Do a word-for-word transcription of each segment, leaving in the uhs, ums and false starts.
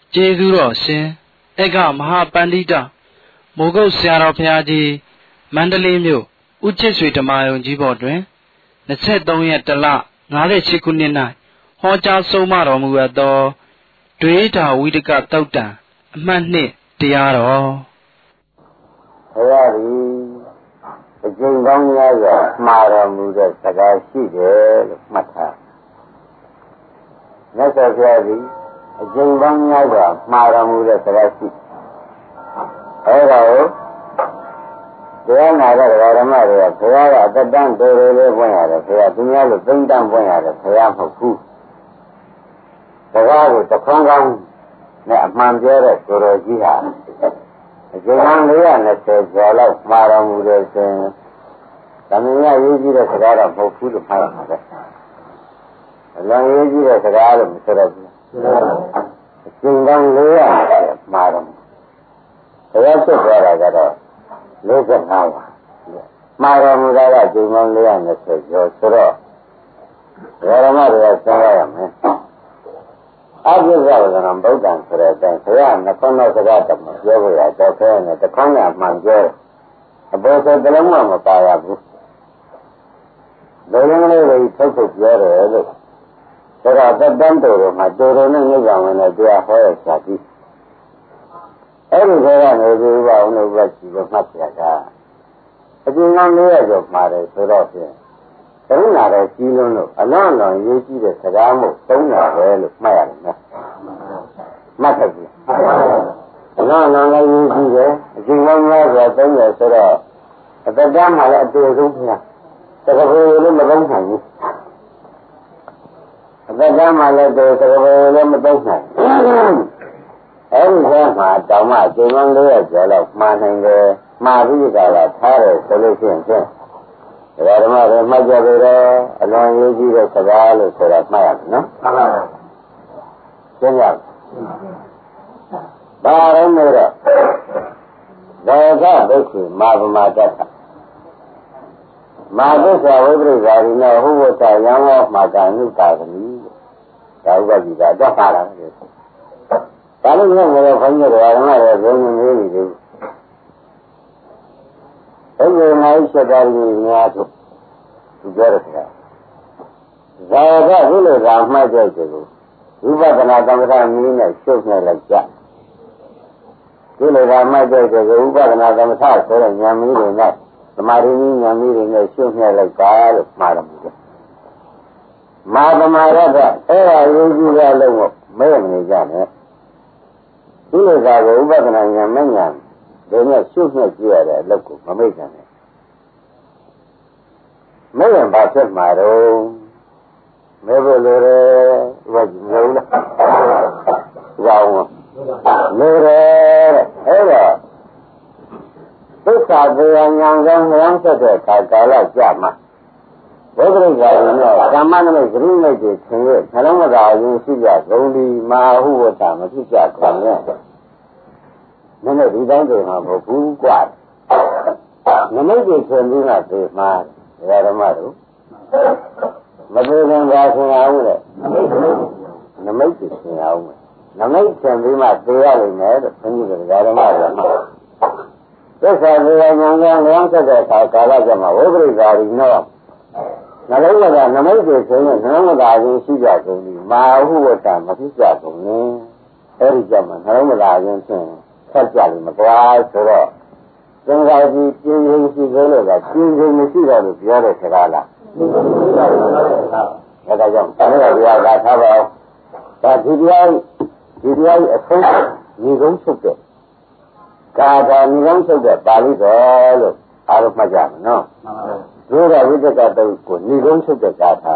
ကျေးဇူးတော်ရှင်ဧကမဟာပန္တိတမိုးကုတ်ဆရာတော်ဘုရားကြီးမန္တလေးမြို့ဦးချစ်ဆွေဓမ္မယုံကြီးဘော်တွင်ยี่สิบสามရက်တလ58ခုနှစ်၌ဟောကြားဆုံးမတော်မူအပ်သောဒွေဓာဝိဒကသုတ်တံအမှတ်နှစ်တရားတော်ဘုရားကြီးအကျဉ်းကောင်းများစွာမှားတော်မူတဲ့စကားရှိတယ်လို့မှတ်ထားမြတ်စွာဘုရားကြီးအကျဉ်းကောင်းများစွာမှားတော်မူတဲ့စကားရှိအဲဒါကိုတရားနာတဲ့ဓမ္မတွေကဘုရားကအတ္တန်တော်တော်လေးပွင့်ရတယ်ဘုရားသူများလို့သိမ့်တန်းပွင့်ရတယ်ဘုရားမဟုတ်ဘူးစကားကိုတခွန်းကောင်းနဲ့အမှန်ပြောတဲ့ကိုယ်တော်ကြီးဟာအကျဉ်းကောင်းလေးရာနှစ်ဆယ်ကျော်လောက်မှားတော်မူတယ်ဆိုရင်ဓမ္မရရေးကြည့်တဲ့စကားတော့မဟုတ်ဘူးလို့မှားရမှာပဲအလွန်ရေးကြည့်တဲ့စကားလို့မဆိုတော့ဘူးအကျဉ်းကောင်းလေးရာနှစ်ဆယ်မှားတော်မူဘုရားဖြစ်သွားတာကတော့လေးဆယ်ငါးပါမှားတော်မူတာကအကျဉ်းကောင်းလေးရာနှစ်ဆယ်ကျော်ဆိုတော့ဓမ္မတွေကစဉ်းစားရမယ်အပြည့်စုံကဗုဒ္ဓံဆိုတဲ့အတိုင်းဘုရားနှခွန်းသောစကားတမပြောဖို့ရတော့ခဲနဲ့တခွန်းနဲ့မှန်ပြောအပေါ်ဆိုတလုံးမှမပါရဘူးလူရင်းလေးတွေထုတ်ထုတ်ပြောတယ်လို့ဒါကတတန်းတော်တော်မှာတော်တော်နဲ့နိဗ္ဗာန်ဝင်တဲ့တရားဟောရစာကြီးအဲ့ဒီခေတ်ကနေဒီဘအောင်လို့ပဲကြည့်လို့မှတ်ပြတာအကျဉ်းကောင်းလေးရကျော်မှာတယ်ဆိုတော့ဖြင့်ကရုဏာတော်ကြီးလုံးလို့အလွန်အလွန်ရေးကြည့်တဲ့စကားမို့သုံးတာပဲလို့မှတ်ရတယ်နော်မှတ်တယ်ကြီးအလွန်အလွန်လည်းရေးကြည့်တယ်အကျဉ်းကောင်းများစွာသုံးတယ်ဆိုတော့အတ္တကမှလည်းအတူဆုံးပြတကယ်လို့မသုံးနိုင်ဘူးအတ္တကမှလည်းတူတကယ်လို့မသုံးနိုင်အဲ့ဒီကမှတောင်မှအကျဉ်းကောင်းလေးရကျော်တော့မှားနိုင်တယ်မှားပြီးကြတာထားတယ်ဆိုလို့ရှိရင်ဖြင့်ဓမ္မတွေမှတ်ကြပြီတော့အလွန်ရေးကြည့်တဲ့စကားလို့ဆိုတာမှတ်ရမယ်နော်မှန်ပါပါရှင်းရပါဘာလို့လဲတော့ဒေကဒုက္ခမာပမာတ္ထမာသစ္စာဝိပရိသာရိနောဟုဝတ္တယံဝမာကနုတာသမိဒါဥပ္ပဒီကတော့ပါလာတယ်ဒါလို့လည်းငါတို့ခေါင်းရတဲ့ဓမ္မတွေဘုံနေနေပြီဘုရားငါ့ရှိတာကြီးများတို့သူပြောတယ်ကွာဇာကဘုလိုသာမှတ်ကြတယ်ကိုဝိပဿနာသမထနည်းနဲ့ရှုပ်နေလိုက်ကြဘုလိုသာမှတ်ကြတယ်ကိုဝိပဿနာသမထဆိုတဲ့ဉာဏ်မီးတွေနဲ့သမာဓိနည်းဉာဏ်မီးတွေနဲ့ရှုပ်နေလိုက်တာလို့မှားတယ်မာသမာရတအဲ့ဒါယုံကြည်ရလို့မဲမနေကြနဲ့ဘုလိုသာကိုဝိပဿနာဉာဏ်မဉာဏ်ဒီနဲ့ရှုပ်နေကြရတဲ့အလုပ်ကိုမမိတ်ကြနဲ့မဲရင်ဘာဖြစ်မှာတော့မဲဖို့လိုတယ်ဘယ်လိုလဲရောင်းလိုတယ်အဲ့တော့သစ္စာတရားဉာဏ်ကောင်းဉာဏ်ဆက်တဲ့ခါကာလကြာမှာဘုဒ္ဓဂါရင်းနဲ့ဓမ္မနမိတ်ဂရိမိတ်တွေသင်ရဲ့နှလုံးသားအရင်ရှိကြဂုံဒီမဟာဟုဝတ္တမဖြစ်ကြခံရဲ့နည်းနည်းဒီတိုင်းတွေမှာမဟုတ်ဘူးกว่าနမိတ်တွေသင်ပြီးမှသိမှာဓမ္မတို့မသိရင်သာသင်အောင်လေနမိတ်တွေသင်အောင်နမိတ်သင်ပြီးမှသိရလိမ့်မယ်လို့ဘုန်းကြီးတွေကဓမ္မတွေမှာသစ္စာတရားဉာဏ်ကလျောင်းဆက်တဲ့အခါကာလကျမှဝိပရိသာရိနောနှလုံးကနမိတ်တွေဆိုရင်နှလုံးသားချင်းရှိကြကုန်ပြီမာဟုဝတ္တမဖြစ်ကြကုန်နဲ့အဲ့ဒီကြမှာနှလုံးသားချင်းဖြင့်ဆက်ကြလိမ့်မကွာဆိုတော့သင်္ခါကြီးပြင်းပြင်းရှိသေးလို့ကပြင်းပြင်းမရှိတော့လို့ပြောတဲ့စကားလားဒါကြောင့်ဘုရားတရားကထားပါအောင်ဒါဒီတရားဒီတရားအဆုံးညီကုန်းချုပ်တဲ့ကာထာညီကုန်းချုပ်တဲ့ပါဠိတော်လို့အားလုံးမှတ်ကြမယ်နော်ဒုရဝိသကတုတ်ကိုညီကုန်းချုပ်တဲ့ကာထာ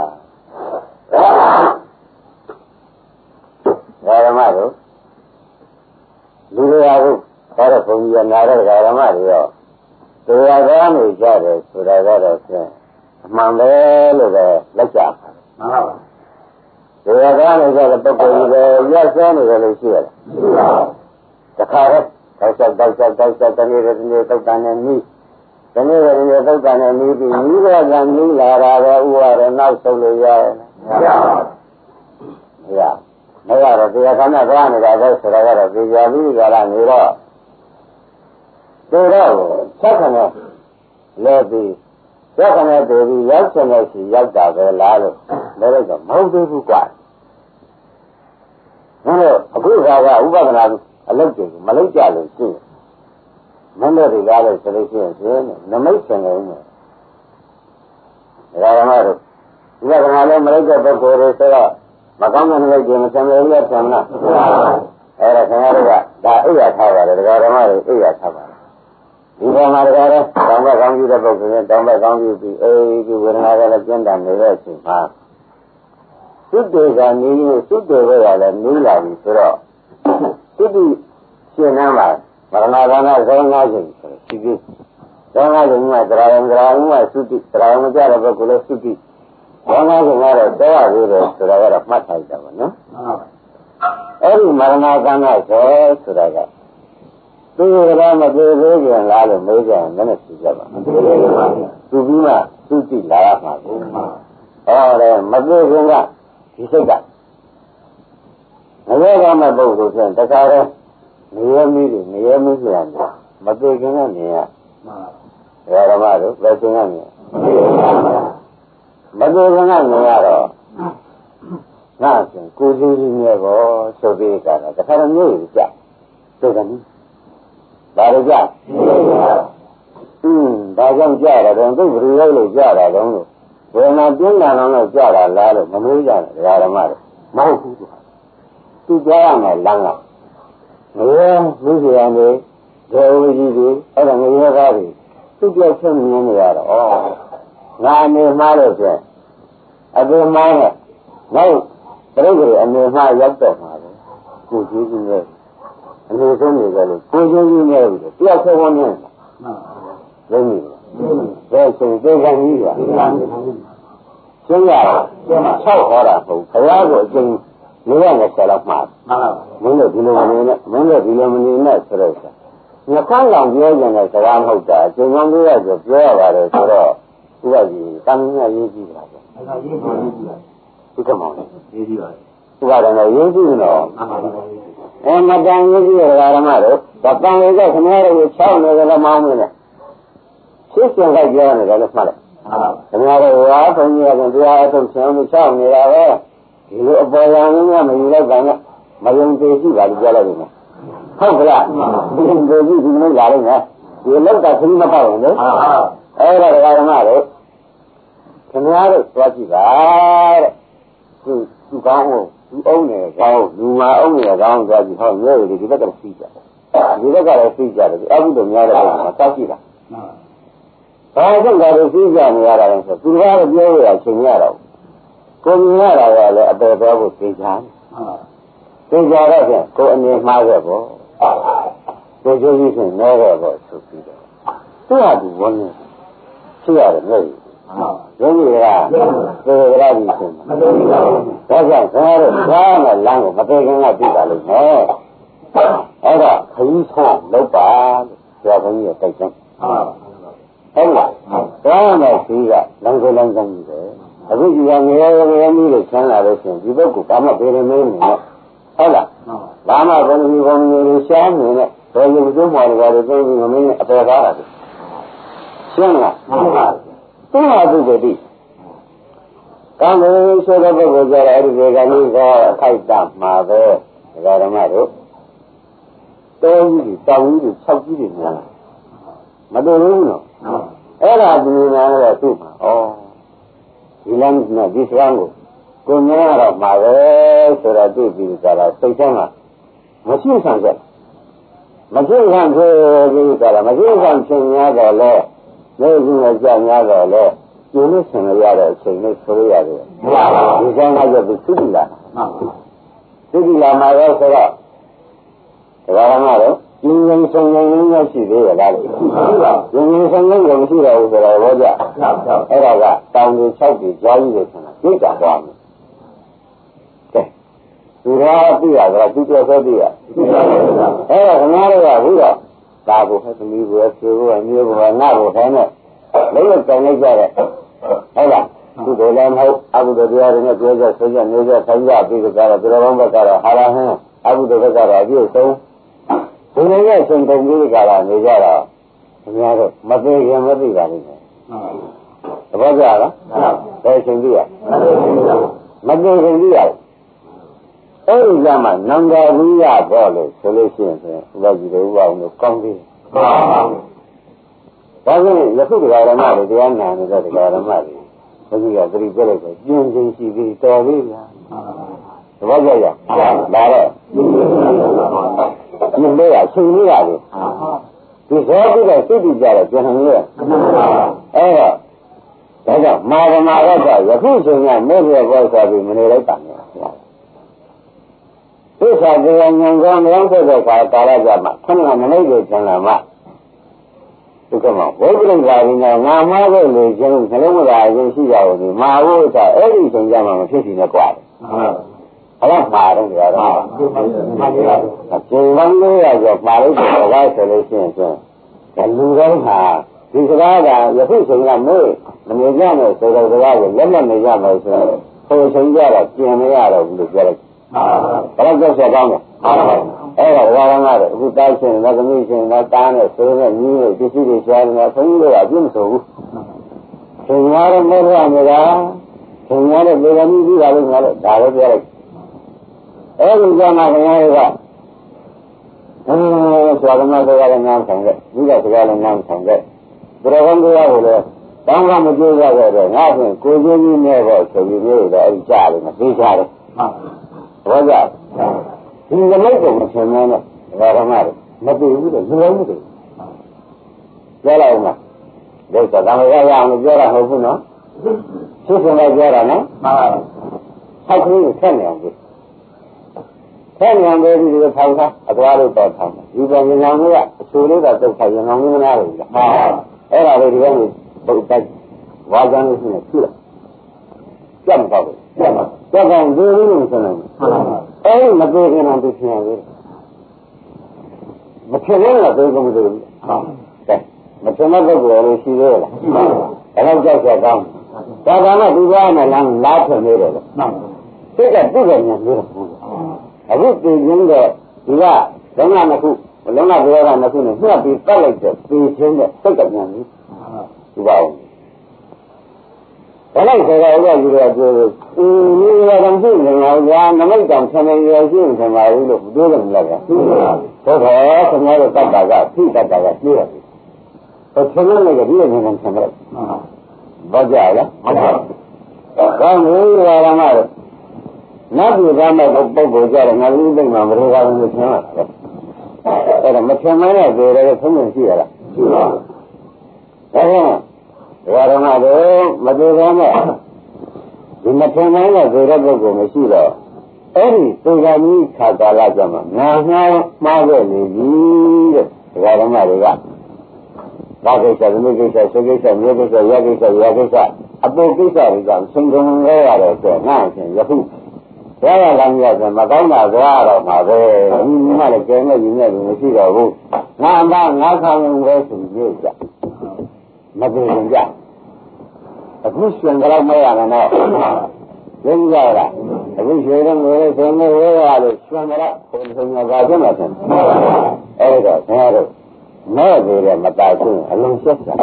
ဓမ္မတို့လူတွေအားလုံးဒါတော့ဘုန်းကြီးကနာတဲ့ဓမ္မတွေရောတရားကောင်းနေကြတယ်ဆိုတာကတော့ဖြင့်အမှန်ပဲလို့ပဲလက်ကြပါမှန်ပါပါတရားကောင်းနေကြတဲ့ပုဂ္ဂိုလ်ကြီးပဲရက်စဲနေတယ်လို့ရှိရတယ်ရှိပါဘူးတခါတော့တောက်တောက်တောက်တောက်တောက်တနေ့တနေ့တောက်တန်နေနီးတနေ့တနေ့တောက်တန်နေနီးပြီးနီးတော့ကနီးလာတာပဲဥပါရနောက်ဆုံးလို့ရတယ်မရပါဘူးမရ没有了，这个咱那干的在这吃了个了，这家里个了没了，对了，这可能来的，这可能对的，要现在是要找个来了，来了个毛都不管。那么不是啥个，五百个那个，老几个，没老家的是，没那这家的是那些是那没钱的人。然后嘛，五百个那个没老家的过的是个。မကောင်းတဲ့နေရာကျမဆံရရပြန်လားအဲ့ဒါခင်ဗျားတို့ကဒါအိယာထားပါတယ်ဒကာဓမ္မတွေအိယာထားပါတယ်ဒီဘက်မှာဒကာတော့တောင်းဘက်ကောင်းကြီးတဲ့ပုဂ္ဂိုလ်နဲ့တောင်းဘက်ကောင်းကြီးပြီးအေးဒီဝေဒနာကလည်းကျဉ်းတန်နေတဲ့အချိန်မှာသုတ္တေကနေသုတ္တေဘက်ကလည်းနည်းလာပြီဆိုတော့သုတ္တိရှင်းနှမ်းပါမရဏဘာနာဇောငါးချိန်ဆိုရှိသေးဇောငါးချိန်မှာတရားယံတရားယံမှာသုတ္တိတရားယံမကြတဲ့ပုဂ္ဂိုလ်လည်းသုတ္တိဘာသာကကတော့တော့ရသေးတယ်ဆိုတာကတော့မှတ်ထားကြပါနော်။အဲ့ဒီမရဏကံကဆိုဆိုတာကသူကလည်းမပြေသေးကြလားလို့မေးကြရင်လည်းသိကြပါမပြေသေးပါဘူး။သူပြီးမှသူကြည့်လာရမှာကို။ဟောတယ်မပြေခင်ကဒီစိတ်ကမရကမဲ့ပုဂ္ဂိုလ်ဆိုရင်တခါတည်းနေရမီးတွေနေရမီးပြန်တယ်မပြေခင်ကနေရ။ဒါရမတို့ဘယ်ချိန်ကနေမပြေခင်ကနေရတော့ငါဆိုကိုယ်ကြီးကြီးနဲ့ပေါ့ဆိုပြီးကြတာတခါတော့မျိုးကြီးကြသိတယ်နိဘာလို့ကြอืมဒါကြောင့်ကြတာတော့သူ့ဘယ်လိုလဲလို့ကြတာတော့လို့ဝေဒနာပြင်းလာတော့ကြတာလားလို့မလို့ကြတယ်ဒကာဓမ္မတွေမဟုတ်ဘူးသူသူကြားရမယ်လမ်းကငရေလူကြီးရနေဒေဝကြီးတွေအဲ့ဒါငရေကားတွေသူကြောက်ချက်မြင်နေရတော့ဩငါအနေမှားလို့ဆိုအပေမှားနဲ့နောက်ပြိတ္တိအနေမှားရောက်တော့မှာပဲကိုကြီးကြီးနဲ့အနေဆုံးနေကြလို့ကိုကြီးကြီးနဲ့ပြီးတော့တယောက်ဆက်ဝင်နေတာမှန်လုံးပြီဒါဆိုသေကံကြီးကရှင်းရ၆ဟောတာပုံဘုရားကိုအကျဉ်းနေရနဲ့ဆက်တော့မှာမှန်ပါမင်းတို့ဒီလိုမနေနဲ့မင်းတို့ဒီလိုမနေနဲ့ဆိုတော့ညခန်းကောင်ပြောကြတဲ့စကားမဟုတ်တာအကျဉ်းကောင်းလေးရဆိုပြောရပါတယ်ဆိုတော့သူကကြီးတမ်းမြတ်ရေးကြည့်တာပဲအဲ့ဒါရေးကြည့်တာဒီကမောင်လေးရေးကြည့်ပါတယ်သူကတော့ရေးကြည့်တော့အဲမတန်ရေးကြည့်ရတာဓမ္မတို့တပံလေးကခင်ဗျားတို့၆နေကြလည်းမောင်းမင်းနဲ့ရှင်းရှင်းလိုက်ပြောနေတယ်လို့မှတ်လိုက်ခင်ဗျားတို့ဟာဘုန်းကြီးကတရားအထုတ်ဆင်းမှု၆နေတာပဲဒီလိုအပေါ်ရံလေးကမယူလိုက်ကြနဲ့မယုံကြည်ရှိပါလို့ပြောလိုက်နေဟုတ်ကလားဒီလိုကြည့်ဒီလိုလာလိုက်မယ်ဒီလောက်ကခရီးမပေါ့ရင်လေအဲ့ဒါဓမ္မတို့ခင်ဗျားတို့သွားကြည့်ပါတဲ့သူသူကောင်းဟုတ်သူအုံးနေကောင်းလူမာအုံးနေကောင်းသွားကြည့်ဟောမျိုးတွေဒီဘက်ကလည်းသိကြတယ်ဒီဘက်ကလည်းသိကြတယ်အဘိဓမ္မာများတဲ့ဘက်မှာတောက်ကြည့်တာဘာကြောင့်ဒါလိုသိကြနေရတာလဲဆိုသူကလည်းပြောရအချိန်ရတော့ကိုမြင်ရတာကလည်းအပေတော်ကိုသိချာသိကြတော့ဖြင့်ကိုအနေမှားခဲ့ပေါ့ကိုကျိုးကြီးဆိုနဲခဲ့ပေါ့ဆိုပြီးတော့သူကဒီဝန်းနေသိရတယ်လို့ယောဂီကသေရပြီဆိုမှာမသိဘူးဒါကြောင့်ခင်ဗျားတို့ဘာမှလမ်းကိုမသိခင်ကသိပါလိမ့်မယ်အဲ့တော့ခရီးဆုံးလုပ်ပါလို့ဆရာဘုန်းကြီးကတိုက်တွန်းဟုတ်လားဒါနဲ့ဒီကလမ်းကိုလမ်းကောင်းကြီးပဲအခုဒီကငရေငရေမျိုးလို့ဆန်းလာလို့ရှိရင်ဒီဘက်ကဘာမှပြေနေမင်းနဲ့ဟုတ်လားဘာမှဘယ်လိုဘယ်လိုရှားနေနဲ့ဘယ်လိုကျုံးမှာလဲတော့သိပြီးမင်းအပေကားတာရှင်းလားဟုတ်ပါသင်္ဟာပုဂ္ဂတိကံလို့ဆိုတဲ့ပုဂ္ဂိုလ်ကြတဲ့အဲဒီဒေဂန်ကြီးကအခိုက်တမှာပဲဒကာဓမ္မတို့တောကြီးတောင်ကြီး၆ကြီးတွေများမတော်ဘူးနော်အဲ့ဒါဒီနာတော့သူ့မှာဩဒီလမ်းနဲ့ဒီစကားကိုကိုမြင်ရတော့မှာပဲဆိုတော့တွေ့ပြီးကြတာစိတ်ထဲမှာမရှိဆန်ကြမရှိဆန်ဖြစ်ပြီးကြတာမရှိဆန်ဖြစ်များတော့လဲလို့ရှိရင်ကြောက်များတော့လေကျင်းလို့ဆင်ရတဲ့အချိန်လေးဆိုရရတယ်မှန်ပါဘူးဒီဆိုင်ကကျသူသုတိလာမှန်ပါသုတိလာမှာတော့ဆိုတော့ဒါကမှတော့ကျင်းရင်ဆင်ရင်ရင်းရှိသေးရဲ့လားလို့မှန်ပါကျင်းရင်ဆင်ရင်ရုံရှိတယ်ဆိုတော့ဘောကြအဲ့ဒါကတောင်တွေ၆တွေကြားကြီးတွေဆိုတာသိကြသွားမယ်ကဲသူရောသိရတော့သူပြောဆိုသိရအဲ့ဒါခဏလေးကဘူးတော့ဒါကိုဟဲ့သမီးကိုဆွေကိုမျိုးကိုငါ့ကိုထိုင်နဲ့လုံးဝတိုင်လိုက်ကြတယ်ဟုတ်လားကုသိုလ်လည်းမဟုတ်အကုသိုလ်တရားတွေနဲ့ပြောကြဆိုကြနေကြဆိုင်ကြပြီးကြတော့ဒီလိုဘက်ကတော့ဟာရဟင်းအကုသိုလ်ဘက်ကတော့အပြည့်ဆုံးဒီလိုနဲ့ရှင်တုံပြီးကြတာနေကြတော့အများတော့မသိခင်မသိပါလိမ့်မယ်သဘောကျလားဘယ်ရှင်ပြီးရမသိခင်ပြီးရအဲ့ဒီကမှနန္ဒဝိယပေါ်လို့ဆိုလို့ရှိရင်ဥပဒေဥပအောင်လို့ကောင်းပြီဒါကြောင့်ယခုတရားဓမ္မတွေတရားနာနေတဲ့တရားဓမ္မတွေဘုရားကသတိပြလိုက်တော့ကျင့်ခြင်းရှိပြီးတော်ပြီလားသဘောကျရဒါတော့ဒီလိုရရှင်လေးရလေဒီဇောပြီးတော့စိတ်ကြည့်ကြတော့ပြန်နေရအဲ့တော့ဒါကြောင့်မာရမရကယခုချိန်ကမေ့ရပေါ်ဆိုပြီးမနေလိုက်ပါနဲ့သစ္စာတရားဉာဏ်ကောင်းရောက်တဲ့အခါကာလကြမှာခဏမလိုက်လို့ကျန်လာမှဒီကမှာဝိပရိသရိနဲ့ငါမှားဖို့လေခြင်းနှလုံးမသာအရင်ရှိကြလို့ဒီမာဝိသအဲ့ဒီချိန်ကြမှာမဖြစ်စီနဲ့ကြွားတယ်ဟုတ်လားမှာတော့ကြတော့မှားပါဘူးအချိန်ပေါင်းလေးရကျော်မှာလို့ဆိုတော့ဆိုလို့ရှိရင်ကျန်ဒီလူတိုင်းဟာဒီစကားကယခုချိန်ကမေ့မနေကြနဲ့ဆိုတော့စကားကိုလက်လက်နေရမယ်ဆိုတော့ဆိုချိန်ကြတော့ကျင်မရတော့ဘူးလို့ပြောလိုက်ဘယ်တော့ဆက်ကောင်းလဲအဲ့ဒါဝါရမတွေအခုတောက်ရှင်လက်သမီးရှင်လက်သားနဲ့ဆိုးနဲ့ညီးနဲ့ပစ္စည်းတွေရှားနေတာဘုန်းကြီးတို့ကအပြည့်မဆိုဘူးသင်ရတဲ့မေတ္တာနေတာသင်ရတဲ့လေကမိပြီးတာလို့ငါတို့ဒါလည်းပြောလိုက်အဲ့ဒီကမှခင်ဗျားတို့ကအင်းဆွာကမစကားလည်းနားဆိုင်တဲ့ဒီကစကားလည်းနားဆိုင်တဲ့ဘုရားကံတရားကိုလည်းတောင်းကမကြည့်ရတဲ့တော့ငါ့ဖြင့်ကိုချင်းကြီးနဲ့တော့ဆိုပြီးမျိုးတော့အဲ့ဒီကြားတယ်မသိကြတယ်ဘောကြဒီနမိတ်ကိုမထင်မဲနဲ့ဒါကမှမသိဘူးတဲ့လူလုံးမသိပြောလိုက်မှာဒါကတမရရအောင်ပြောတာဟုတ်ဘူးနော်သူစင်လိုက်ပြောတာနော်မှန်ပါဘူးဟောက်ကြီးကိုဆက်နေအောင်ပြီးဆက်နေအောင်ပြီးဒီလိုထောင်တာအသွားလို့တော့ထောင်တယ်ဒီပေါ်ဉာဏ်ကြီးကအဆူလေးတော့တုတ်ခိုင်ဉာဏ်ကြီးမနာဘူးလားမှန်ပါအဲ့ဒါလေးဒီကောင်ကိုပုတ်တိုက်ဝါကြမ်းလို့ရှိရင်ဖြူလိုက်ကြက်မတော့ဘူးကြက်ပါကြက်ကောင်ဒီလိုလို့ဆိုနေတယ်အဲ့ဒီမသေးခင်တော့သူဖြင်ရတယ်မဖြင်ရင်တော့သေကုန်မသေးဘူးကဲမဖြင်တဲ့ပုဂ္ဂိုလ်လည်းရှိသေးလားဒါတော့ကြောက်ကြကောင်းဒါကမှဒီကားနဲ့လမ်းလားထင်နေတယ်လေစိတ်ကပြည့်တယ်ညာလို့အခုသိချင်းတော့ဒီကလုံးဝနှစ်ခုလုံးဝပြောတာနှစ်ခုနဲ့ညှပ်ပြီးပတ်လိုက်တဲ့သိချင်းတဲ့စိတ်ကညာကြီးဒီပါဦးဘယ်လိုက်ဆိုတော့ဥပဒေကပြောလို့ဒီလိုတော့ရှိနေတာကနမိတ်တောင်ဆံနေရရှိနေမှာလို့ပြောတယ်မလားဗျာဟုတ်ပါဘူးဘုရားခင်ဗျားတို့တတ်တာကဖိတတ်တာကပြည့်ရတယ်ဟိုဆံနေကဒီလိုနေနေဆံတယ်ဘာကြလားဟုတ်ပါဘူးကောင်းပြီဘာမှမဟုတ်နတ်ပြည်သားမဲ့ပုဂ္ဂိုလ်ကြတယ်ငါလူသိမှမရေကားလို့ဆံရတယ်အဲ့ဒါမဆံမနဲ့ဆိုရဲသုံးနေရှိရလားရှိပါဘူးဒါကြောင့်ဝါရမတို့မသေးသေးနဲ့ဒီမထင်နိုင်တဲ့ဇေရပုဂ္ဂိုလ်မရှိတော့အဲ့ဒီသေဂာကြီးခါကာလကျမှငါငါမှားခဲ့နေပြီတဲ့ဝါရမတွေကဘာကိစ္စသမီးကိစ္စဆွေကိစ္စမျိုးကိစ္စရကိစ္စရကိစ္စအပေါ်ကိစ္စတွေကဆင်ခြင်လဲရတော့ဆိုငါ့အချင်းယခုဘယ်ရလမ်းရဆိုမကောင်းတာသွားတော့မှာပဲဒီမှလည်းကျန်နေရင်လည်းမရှိတော့ဘူးငါအမငါဆောင်ရင်ပဲဆိုပြီးကြမပြေရင်ကြအခုရှင်ကြတော့မရဘူးနော်ရင်းကြလားအခုရွှေတော့ငွေတော့ဆိုနေရရလို့ရှင်ကြတော့ဘုံဆုံးကကြမှာဆင်းအဲ့တော့ဆရာတို့မဲ့သေးတယ်မတာချင်းအလုံးဆက်တာ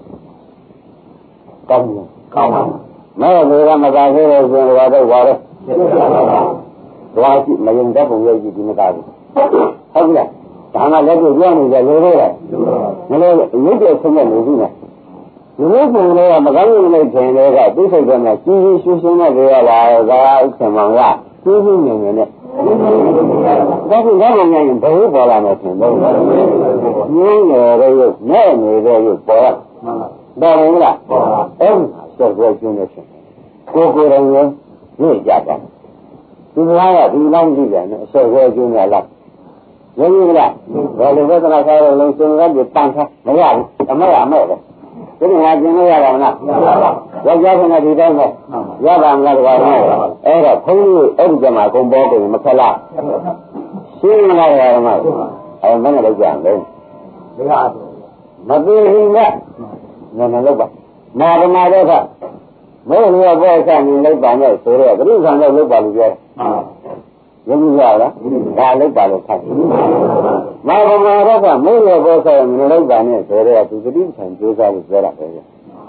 ကောင်းကောင်းပါမဲ့သေးတယ်မတာသေးတယ်ဆိုတော့တော့ဝါရဲသွားကြည့်မရင်တဲ့ပုံရိပ်ကြည့်ဒီမတာဘူးဟုတ်ပြီလားဒါမှလည်းပြောနေကြလို့လေမလို့ရုပ်တဲ့ဆုံးတဲ့လူကြီးနဲ့ဒီလိုပုံလေးကမကောင်းဘူးလို့ထင်တယ်ကသူ့စိတ်ထဲမှာကြီးကြီးရှင်းရှင်းနဲ့ပြောရတာကဥစ္စာမောင်ရကြီးကြီးနေနေနဲ့ဒါကလည်းငါရင်ဘယ်လိုပေါ်လာမလဲထင်လို့ညင်းနေတဲ့ရုပ်နဲ့နေတဲ့ရုပ်ပေါ်လာတယ်မလားအဲ့ဒါဆိုတော့ကျင်းနေရှင်ကိုကိုယ်တော်ရင်ညစ်ကြတာဒီလားကဒီလောက်ကြည့်တယ်နော်အစောစောကျင်းရလားရင်းကြီးလားဘယ်လိုဝေဒနာစားရလုံးစဉ်းစားပြီးတန်ခါမရဘူးအမေအမေပဲဒီကကျင်းလို့ရပါမလားယောက်ျားကဒီတိုင်းပဲရပါမလားဒီကောင်အဲ့တော့ဘုန်းကြီးအဲ့ဒီကမှာကုန်ပေါ်တယ်မခက်လားရှင်းမလားရမလားအဲ့မနဲ့လောက်ကြတယ်ဒီကမသိဘူးကနည်းနည်းလောက်ပါနာရမတော့ကမဲလို့ဘောဆန်နေလိုက်ပါနဲ့ဆိုတော့ပြိဿံတော့လောက်ပါလို့ပြောရင်းရလားဒါလောက်ပါလို့ခတ်မာဗမာရကမဲလို့ဘောဆန်နေလိုက်ပါနဲ့ဆိုတော့သူပြိဿံကြိုးစားလို့ပြောတာပဲဒီ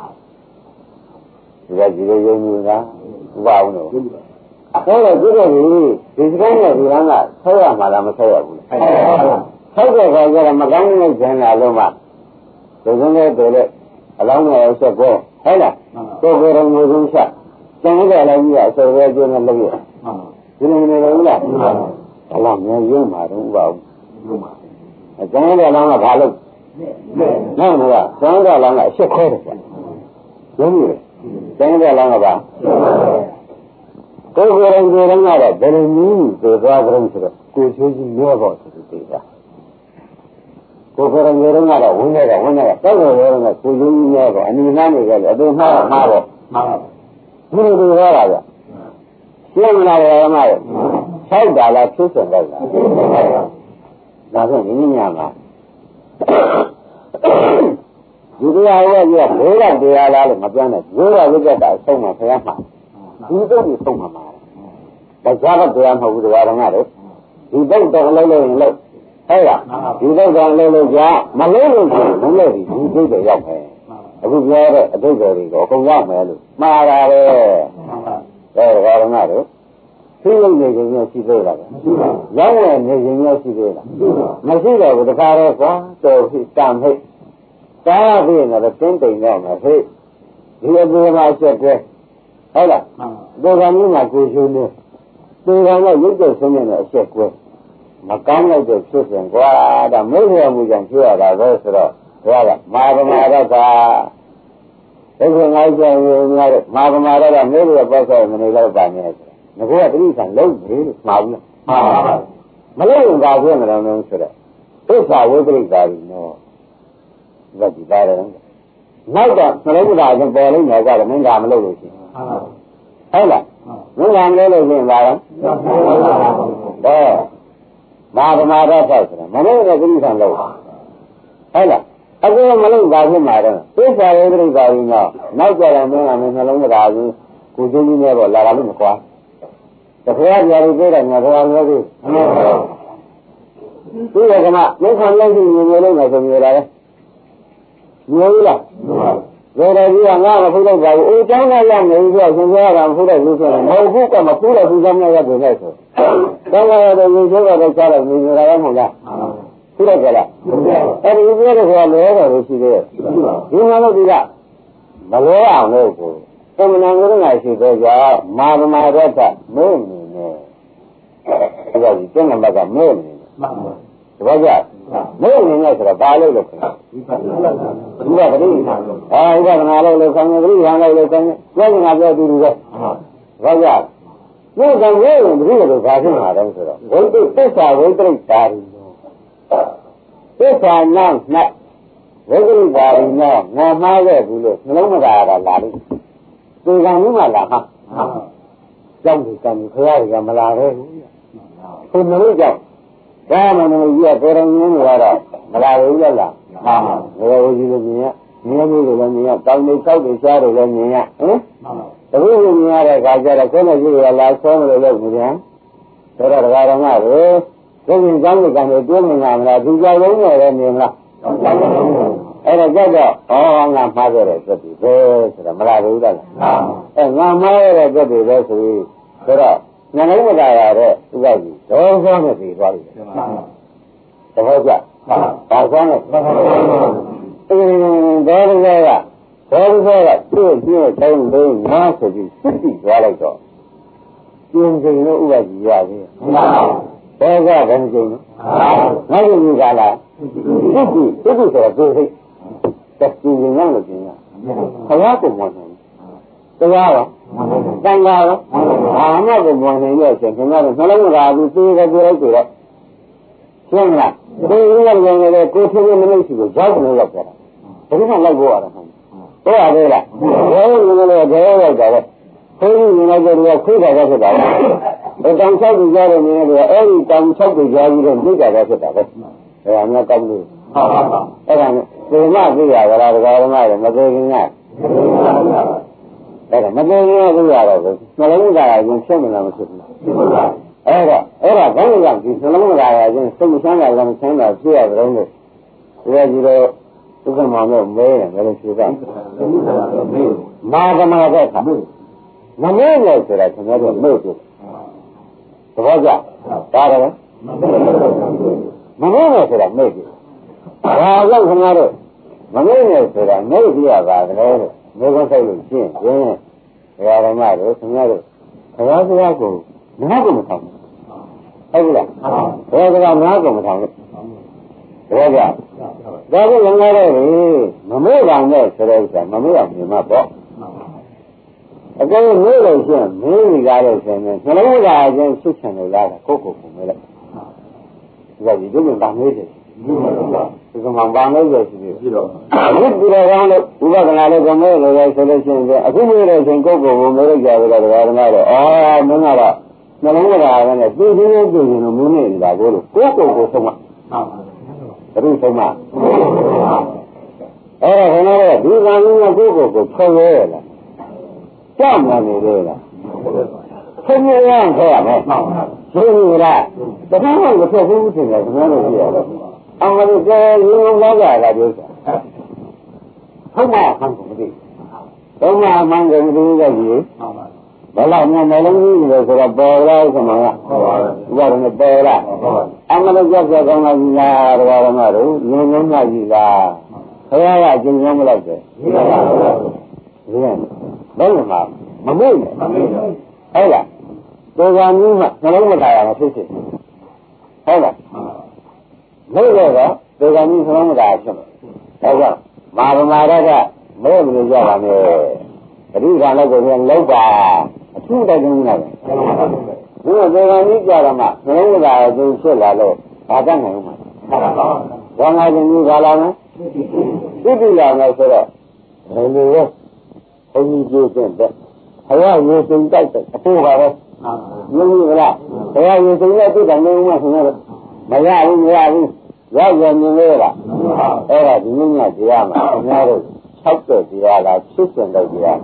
ကကြီးရင်းမှုကဥပအောင်လို့အဲ့တော့ဒီလိုဒီစကားနဲ့ဒီကံကဆောက်ရမှာလားမဆောက်ရဘူးလားဆောက်တဲ့ခါကျတော့မကောင်းတဲ့ကျန်လာလို့မှဒီကုန်းလေးတွေလည်းအလောင်းနဲ့အဆက်ကောဟုတ်လားကိုယ်ကိုယ်တော်မျိုးစုံချက်ကျန်တဲ့လည်းကြီးအစေရဲကျင်းနဲ့လုပ်ရဒီလိုနေလို့လားအလောင်းမျိုးရုံမှာတော့ဥပအောင်အကျန်တဲ့အလောင်းကဘာလုပ်နောက်တော့ကျန်တဲ့အလောင်းကအဆက်ခွဲတယ်ကွာရုံးရတယ်ကျန်တဲ့အလောင်းကဘာကိုယ်ကိုယ်တော်မျိုးကတော့ဘယ်လိုနည်းသိသွားကြလို့ဆိုတော့ကိုယ်ချိုးကြီးလဲပေါ့ဆိုပြီးသိတာကိုယ်ကိုယ်တော်မျိုးကတော့ဝင်းနေတာဝင်းနေတာတောက်တော်ရောကကိုယ်ချိုးကြီးလဲပေါ့အနိမနေကြတယ်အတူမှားမှားပေါ့မှန်ပါဘူးဒီလိုပြောတာဗျရှင်းမလားဓမ္မရဲ့၆တာလားဖြစ်စံတော့လားဒါဆိုဒီညမှာဒီတရားဟောကြီးကဘိုးကတရားလားလို့မပြောနဲ့ဘိုးကဝိဇ္ဇတာအဆုံးမှာဖျားမှာဒီတော့ဒီဆုံးမှာမှာဒါကြတော့တရားမဟုတ်ဘူးတရားတော်ကလေဒီတော့တော့လုံးလုံးရင်လို့ဟုတ်လားဒီတော့တော့လုံးလုံးကြမလုံးလို့ဆိုဘုံလို့ဒီဒီစိတ်တွေရောက်မယ်အခုပြောတဲ့အတိတ်တွေကိုအကုန်ရောက်မယ်လို့မှားတာပဲဒါတရားတော်ကလေသိလို့နေခြင်းရှိသေးလားရောက်ရနေခြင်းရှိသေးလားမရှိတော့ဘူးတခါတော့ကွာတော်ဖြစ်တမ်းဟိတ်တားပြီးရင်တော့တင်းတိမ်တော့မယ်ဟိတ်ဒီအပေါ်မှာချက်တဲ့ဟုတ်လားဒီကနေ့မှာကိုရှိုးနေဒီကနေ့ရုပ်ကျဆင်းနေတဲ့အချက်ကွဲမကောင်းလိုက်တဲ့ဖြစ်စဉ်ကွာဒါမိစ္ဆာမှုကြောင့်ဖြစ်ရတာပဲဆိုတော့ဘုရားကမာဗမာရကဒုက္ခငါးကြောင့်များတဲ့မာဗမာရကမိစ္ဆာပေါ့ဆိုမနေတော့ပါနဲ့ဆိုငါကတိဋ္ဌာန်လုံးပြီလို့မှာဘူးလားမှာပါမလို့ရင်ဒါပြောမလို့လို့ဆိုတော့သစ္စာဝိပရိသာရီနော်ဒါကြည့်ပါတယ်နောက်တော့သရုပ်ဓာတ်ပေါ်လိမ့်မယ်ကြတော့မင်းကမလုပ်လို့ရှိရင်ဟုတ်လားမင်းကမလုပ်လို့ရှိရင်ဘာလဲတော့မာဗမာရဆောက်ဆိုတာမလို့တဲ့တိဋ္ဌာန်လုံးဟုတ်လားအခုမလို့ဘာဖြစ်မှာတော့သစ္စာဝိပရိသာရီနော်နောက်ကြတော့မင်းကမင်းနှလုံးမသားဘူးကိုကျင်းကြီးနဲ့တော့လာတာလို့မကွာတခါကြာပြီးပြောတယ်ငါဘာလို့လဲဒီကကမမင်းခံလို့ရှိရင်မျိုးလုံးမယ်ဆိုမျိုးလာတယ်မျိုးလားဒါတော်ကြီးကငါမဖုတ်တော့ပါဘူးအိုးကျောင်းကရောက်နေပြီဆိုရှင်ပြောတာမဖုတ်တော့ဘူးဆိုရင်မဟုတ်ဘူးကမဖုတ်တော့ဘူးကြောင်းနဲ့ရောက်နေတယ်ဆိုတောင်းရတဲ့မျိုးပြောတော့ကြားတော့မျိုးလာရမဟုတ်လားဖုတ်တော့ကြလားအဲ့ဒီပြောတဲ့ကောလဲတော်လို့ရှိသေးတယ်ဒီမှာလို့ဒီကမလဲအောင်လို့ကိုသမဏငုရငါရှိတော့ကြောင့်မာဗမာရတ္တမဲနေနေအဲ့ဒါကြီးကျင့်တဲ့ဘက်ကမဲနေနေမှန်ပါတပည့်ကြမဲနေနေဆိုတော့ဘာလို့လဲခင်ဗျဒီကပတိအာဥပဒနာလို့လို့ခေါင်းပတိဟန်လို့လို့ခေါင်းပြောနေတာပြောတူတူပဲဘာကြဒီကံဝေးရင်ဒီလိုလိုဘာဖြစ်မှာလဲဆိုတော့ဝိတုသစ္စာဝိတ္တိတာရီသစ္စာနောက်နဲ့ဝိတ္တိတာရီနဲ့ငါမှားခဲ့ဘူးလို့နှလုံးမသားရတာလာလို့ဒီကံကြီးမှလာဟာကြောက်ဒီကံကြီးခရရကမလာပဲဘူးသူမလို့ကြောက်ဒါမှမဟုတ်ကြီးကပေရင်ရင်းနေတော့မလာဘူးလားလားမှန်ပါဘယ်လိုကြီးလို့မြင်ရမြင်မျိုးလည်းမြင်ရတောင်းနေကောက်တွေရှားတယ်လည်းမြင်ရဟင်တပည့်ကိုမြင်ရတဲ့အခါကျတော့ကိုယ်နဲ့ကြီးရလာဆောမလို့လို့မြင်ရဆိုတော့ဒကာတော်ကလေကိုယ်ကြီးကြောင်းကံတွေတွင်းနေတာမလားသူကြောက်လုံးနဲ့လည်းမြင်လားအဲ့ဒါကြောက်တော့ဩငါမှားခဲ့တဲ့သက်တည်ပဲဆိုတော့မလာဘူးလားအဲငါမှားခဲ့တဲ့သက်တည်ပဲဆိုပြီးဆိုတော့ငါလည်းမသာရတဲ့ဥပဒေဒေါသောနဲ့ပြီးသွားပြီတပည့်ကြဘာသောနဲ့အင်းဒေါသောကဒေါသောကသူ့ပြည့်တိုင်းလေးငါဆိုပြီးစစ်ပြီးသွားလိုက်တော့ကျင်းကျင်လို့ဥပဒေရပြီဒေါကဘယ်ကျင်းလဲငါ့ကိုကလားစစ်ပြီးစစ်ပြီးဆိုတော့ကိုယ်စိတ်တက်ကျင်ကျင်လို့ကျင်ရခရကိုမဝင်တရားရောတန်ခါရောဘာမှကိုမဝင်နိုင်ရဲ့ဆိုခင်ဗျားတို့နှလုံးသားပြီးသေးတယ်ပြောလိုက်ဆိုတော့ရှင်းလားဒီလိုလည်းလည်းကိုယ်ထင်းမလို့ရှိကိုရောက်နေရောက်ကြတာဘယ်လိုမှလိုက်ဖို့ရတာမဟုတ်ဘူးဟုတ်ပါသေးလားဘယ်လိုလဲလည်းဘယ်ရောက်ကြလဲခွေးကြီးနေကြတယ်ခွေးတာပဲဖြစ်တာပဲအဲတောင်ချောက်ကြီးကြားတယ်နေတယ်အဲ့ဒီတောင်ချောက်ကြီးကြားပြီးတော့ပြိတ္တာပဲဖြစ်တာပဲအဲဒါမျိုးကောက်လို့ဟုတ်ပါပါအဲ့ဒါဒီမှသိရကြလားဒကာဓမ္မတွေမသိခင်ကအဲအဲ့ဒါမသိရင်အခုရတော့နှလုံးသားရင်ဖြစ်မလားမဖြစ်ဘူးအဲ့ဒါအဲ့ဒါဘယ်လိုကြောင့်ဒီနှလုံးသားရင်စိတ်မချမ်းသာလည်းမချမ်းသာဖြစ်ရကြတယ်လို့ဒီကကြီးတော့ဒုက္ခမောင်တော့မဲတယ်ဘယ်လိုဖြစ်တော့မာသမာတဲ့ခါမမဲလို့ဆိုတာကျွန်တော်တို့မေ့တယ်သဘောကျဒါတော့မမဲလို့ဆိုတာမေ့တယ်ဒါကြောင့်ခင်ဗျားတို့မမဲလို့ဆိုတာမေ့ပြရပါတယ်လို့မေခွန်းဆိုင်လို့ရှင်းရှင်းဘုရားဓမ္မတို့ခင်ဗျားတို့ဘုရားစကားကိုနားကိုမထောင်ဘူးဟုတ်ကဲ့လားဘုရားစကားနားကိုမထောင်ဘူးဘုရားကဒါကိုလည်းငါတော့မမေ့ပါနဲ့ဆိုတဲ့ဥစ္စာမမေ့အောင်မြင်မှာပေါ့အကယ်၍မေ့လို့ရှင်းမင်းကြီးကားလို့ဆိုရင်နှလုံးသားအချင်းဖြစ်ချင်လို့လားကိုယ့်ကိုယ်ကိုမေ့လိုက်ဒါကြီးတို့ကဘာမေ့တယ်ဒီကမှဘာမေ့ရရှိပြီပြီးတော့အခုဒီလိုကောင်းလို့ဥပဒနာလေးကမေ့လို့ရဆိုလို့ရှိရင်အခုမေ့လို့ရှင်ကိုယ့်ကိုယ်ကိုမေ့လိုက်ကြပြီတော့ဓမ္မတော့အော်မင်းကတော့နှလုံးသားကလည်းပြည်ပြည်ပြည်ပြည်လို့မင်းနေတာကိုလို့ကိုယ့်ကိုယ်ကိုဆုံးမဘယ်လိုဆုံးမအဲ့ဒါခင်ဗျားတို့ဒီကံကြီးကကိုယ့်ကိုယ်ကိုဖွဲ့ရဲလားကြောက်နေနေလေလားဆုံးမရအောင်ခေါ်ရမယ်ရှင်းရလားတခါမှမဖြစ်ဘူးဆိုတော့ခင်ဗျားတို့ကြည့်ရတယ်အောင်လို့ကြောရင်းလုံးလာကြတာပြောတာဟုတ်မှာမှန်ကုန်ပြီတော့မှမှန်ကုန်ပြီကြည့်ဘယ်လောက်မှမလုံးကြီးလို့ဆိုတော့ပေါ်လာဆိုမှကဟုတ်ပါဘူးဘာလို့လဲပေါ်လာအမှန်တော့ကြောက်ကြောက်ကောင်းလာပြီလားတော်တော်မှတို့ငုံငုံမှကြီးလားခရရအကျဉ်းဆုံးမလိုက်တယ်ဒီပါပါဒီကဘယ်လိုမှမမေ့နဲ့ဟုတ်လားဒေဂာမျိုးမှနှလုံးမသားရမဖြစ်ဖြစ်ဟုတ်လားလို့တော့ဒေဂာမျိုးနှလုံးမသားဖြစ်မယ်ဒါကြောင့်မာဗမာရကမဲမလို့ကြပါနဲ့ပရိသတ်လည်းကိုယ်လုံးပါအထူးတိုက်တွန်းလာတယ်ဒီတော့ဒေဂာမျိုးကြတော့မှနှလုံးမသားရခြင်းဖြစ်လာလို့ဘာတတ်နိုင်မှာဘောင်းငါခြင်းကြီးပါလာမယ်သိပြီလာမယ်ဆိုတော့ဘယ်လိုလဲဘုန်းကြီးကျိုးတဲ့ဘုရားရေစိမ်တိုက်တဲ့အဖို့ပါပဲမင်းကြီးကလားဘုရားရေစိမ်နဲ့သိတယ်မင်းဦးမဆင်ရတယ်မရဘူးမရဘူးရောက်ရမြင်လို့လားအဲ့ဒါဒီနည်းနဲ့တရားမှာခင်ဗျားတို့၆တဲ့တရားလားဖြစ်စင်တဲ့တရား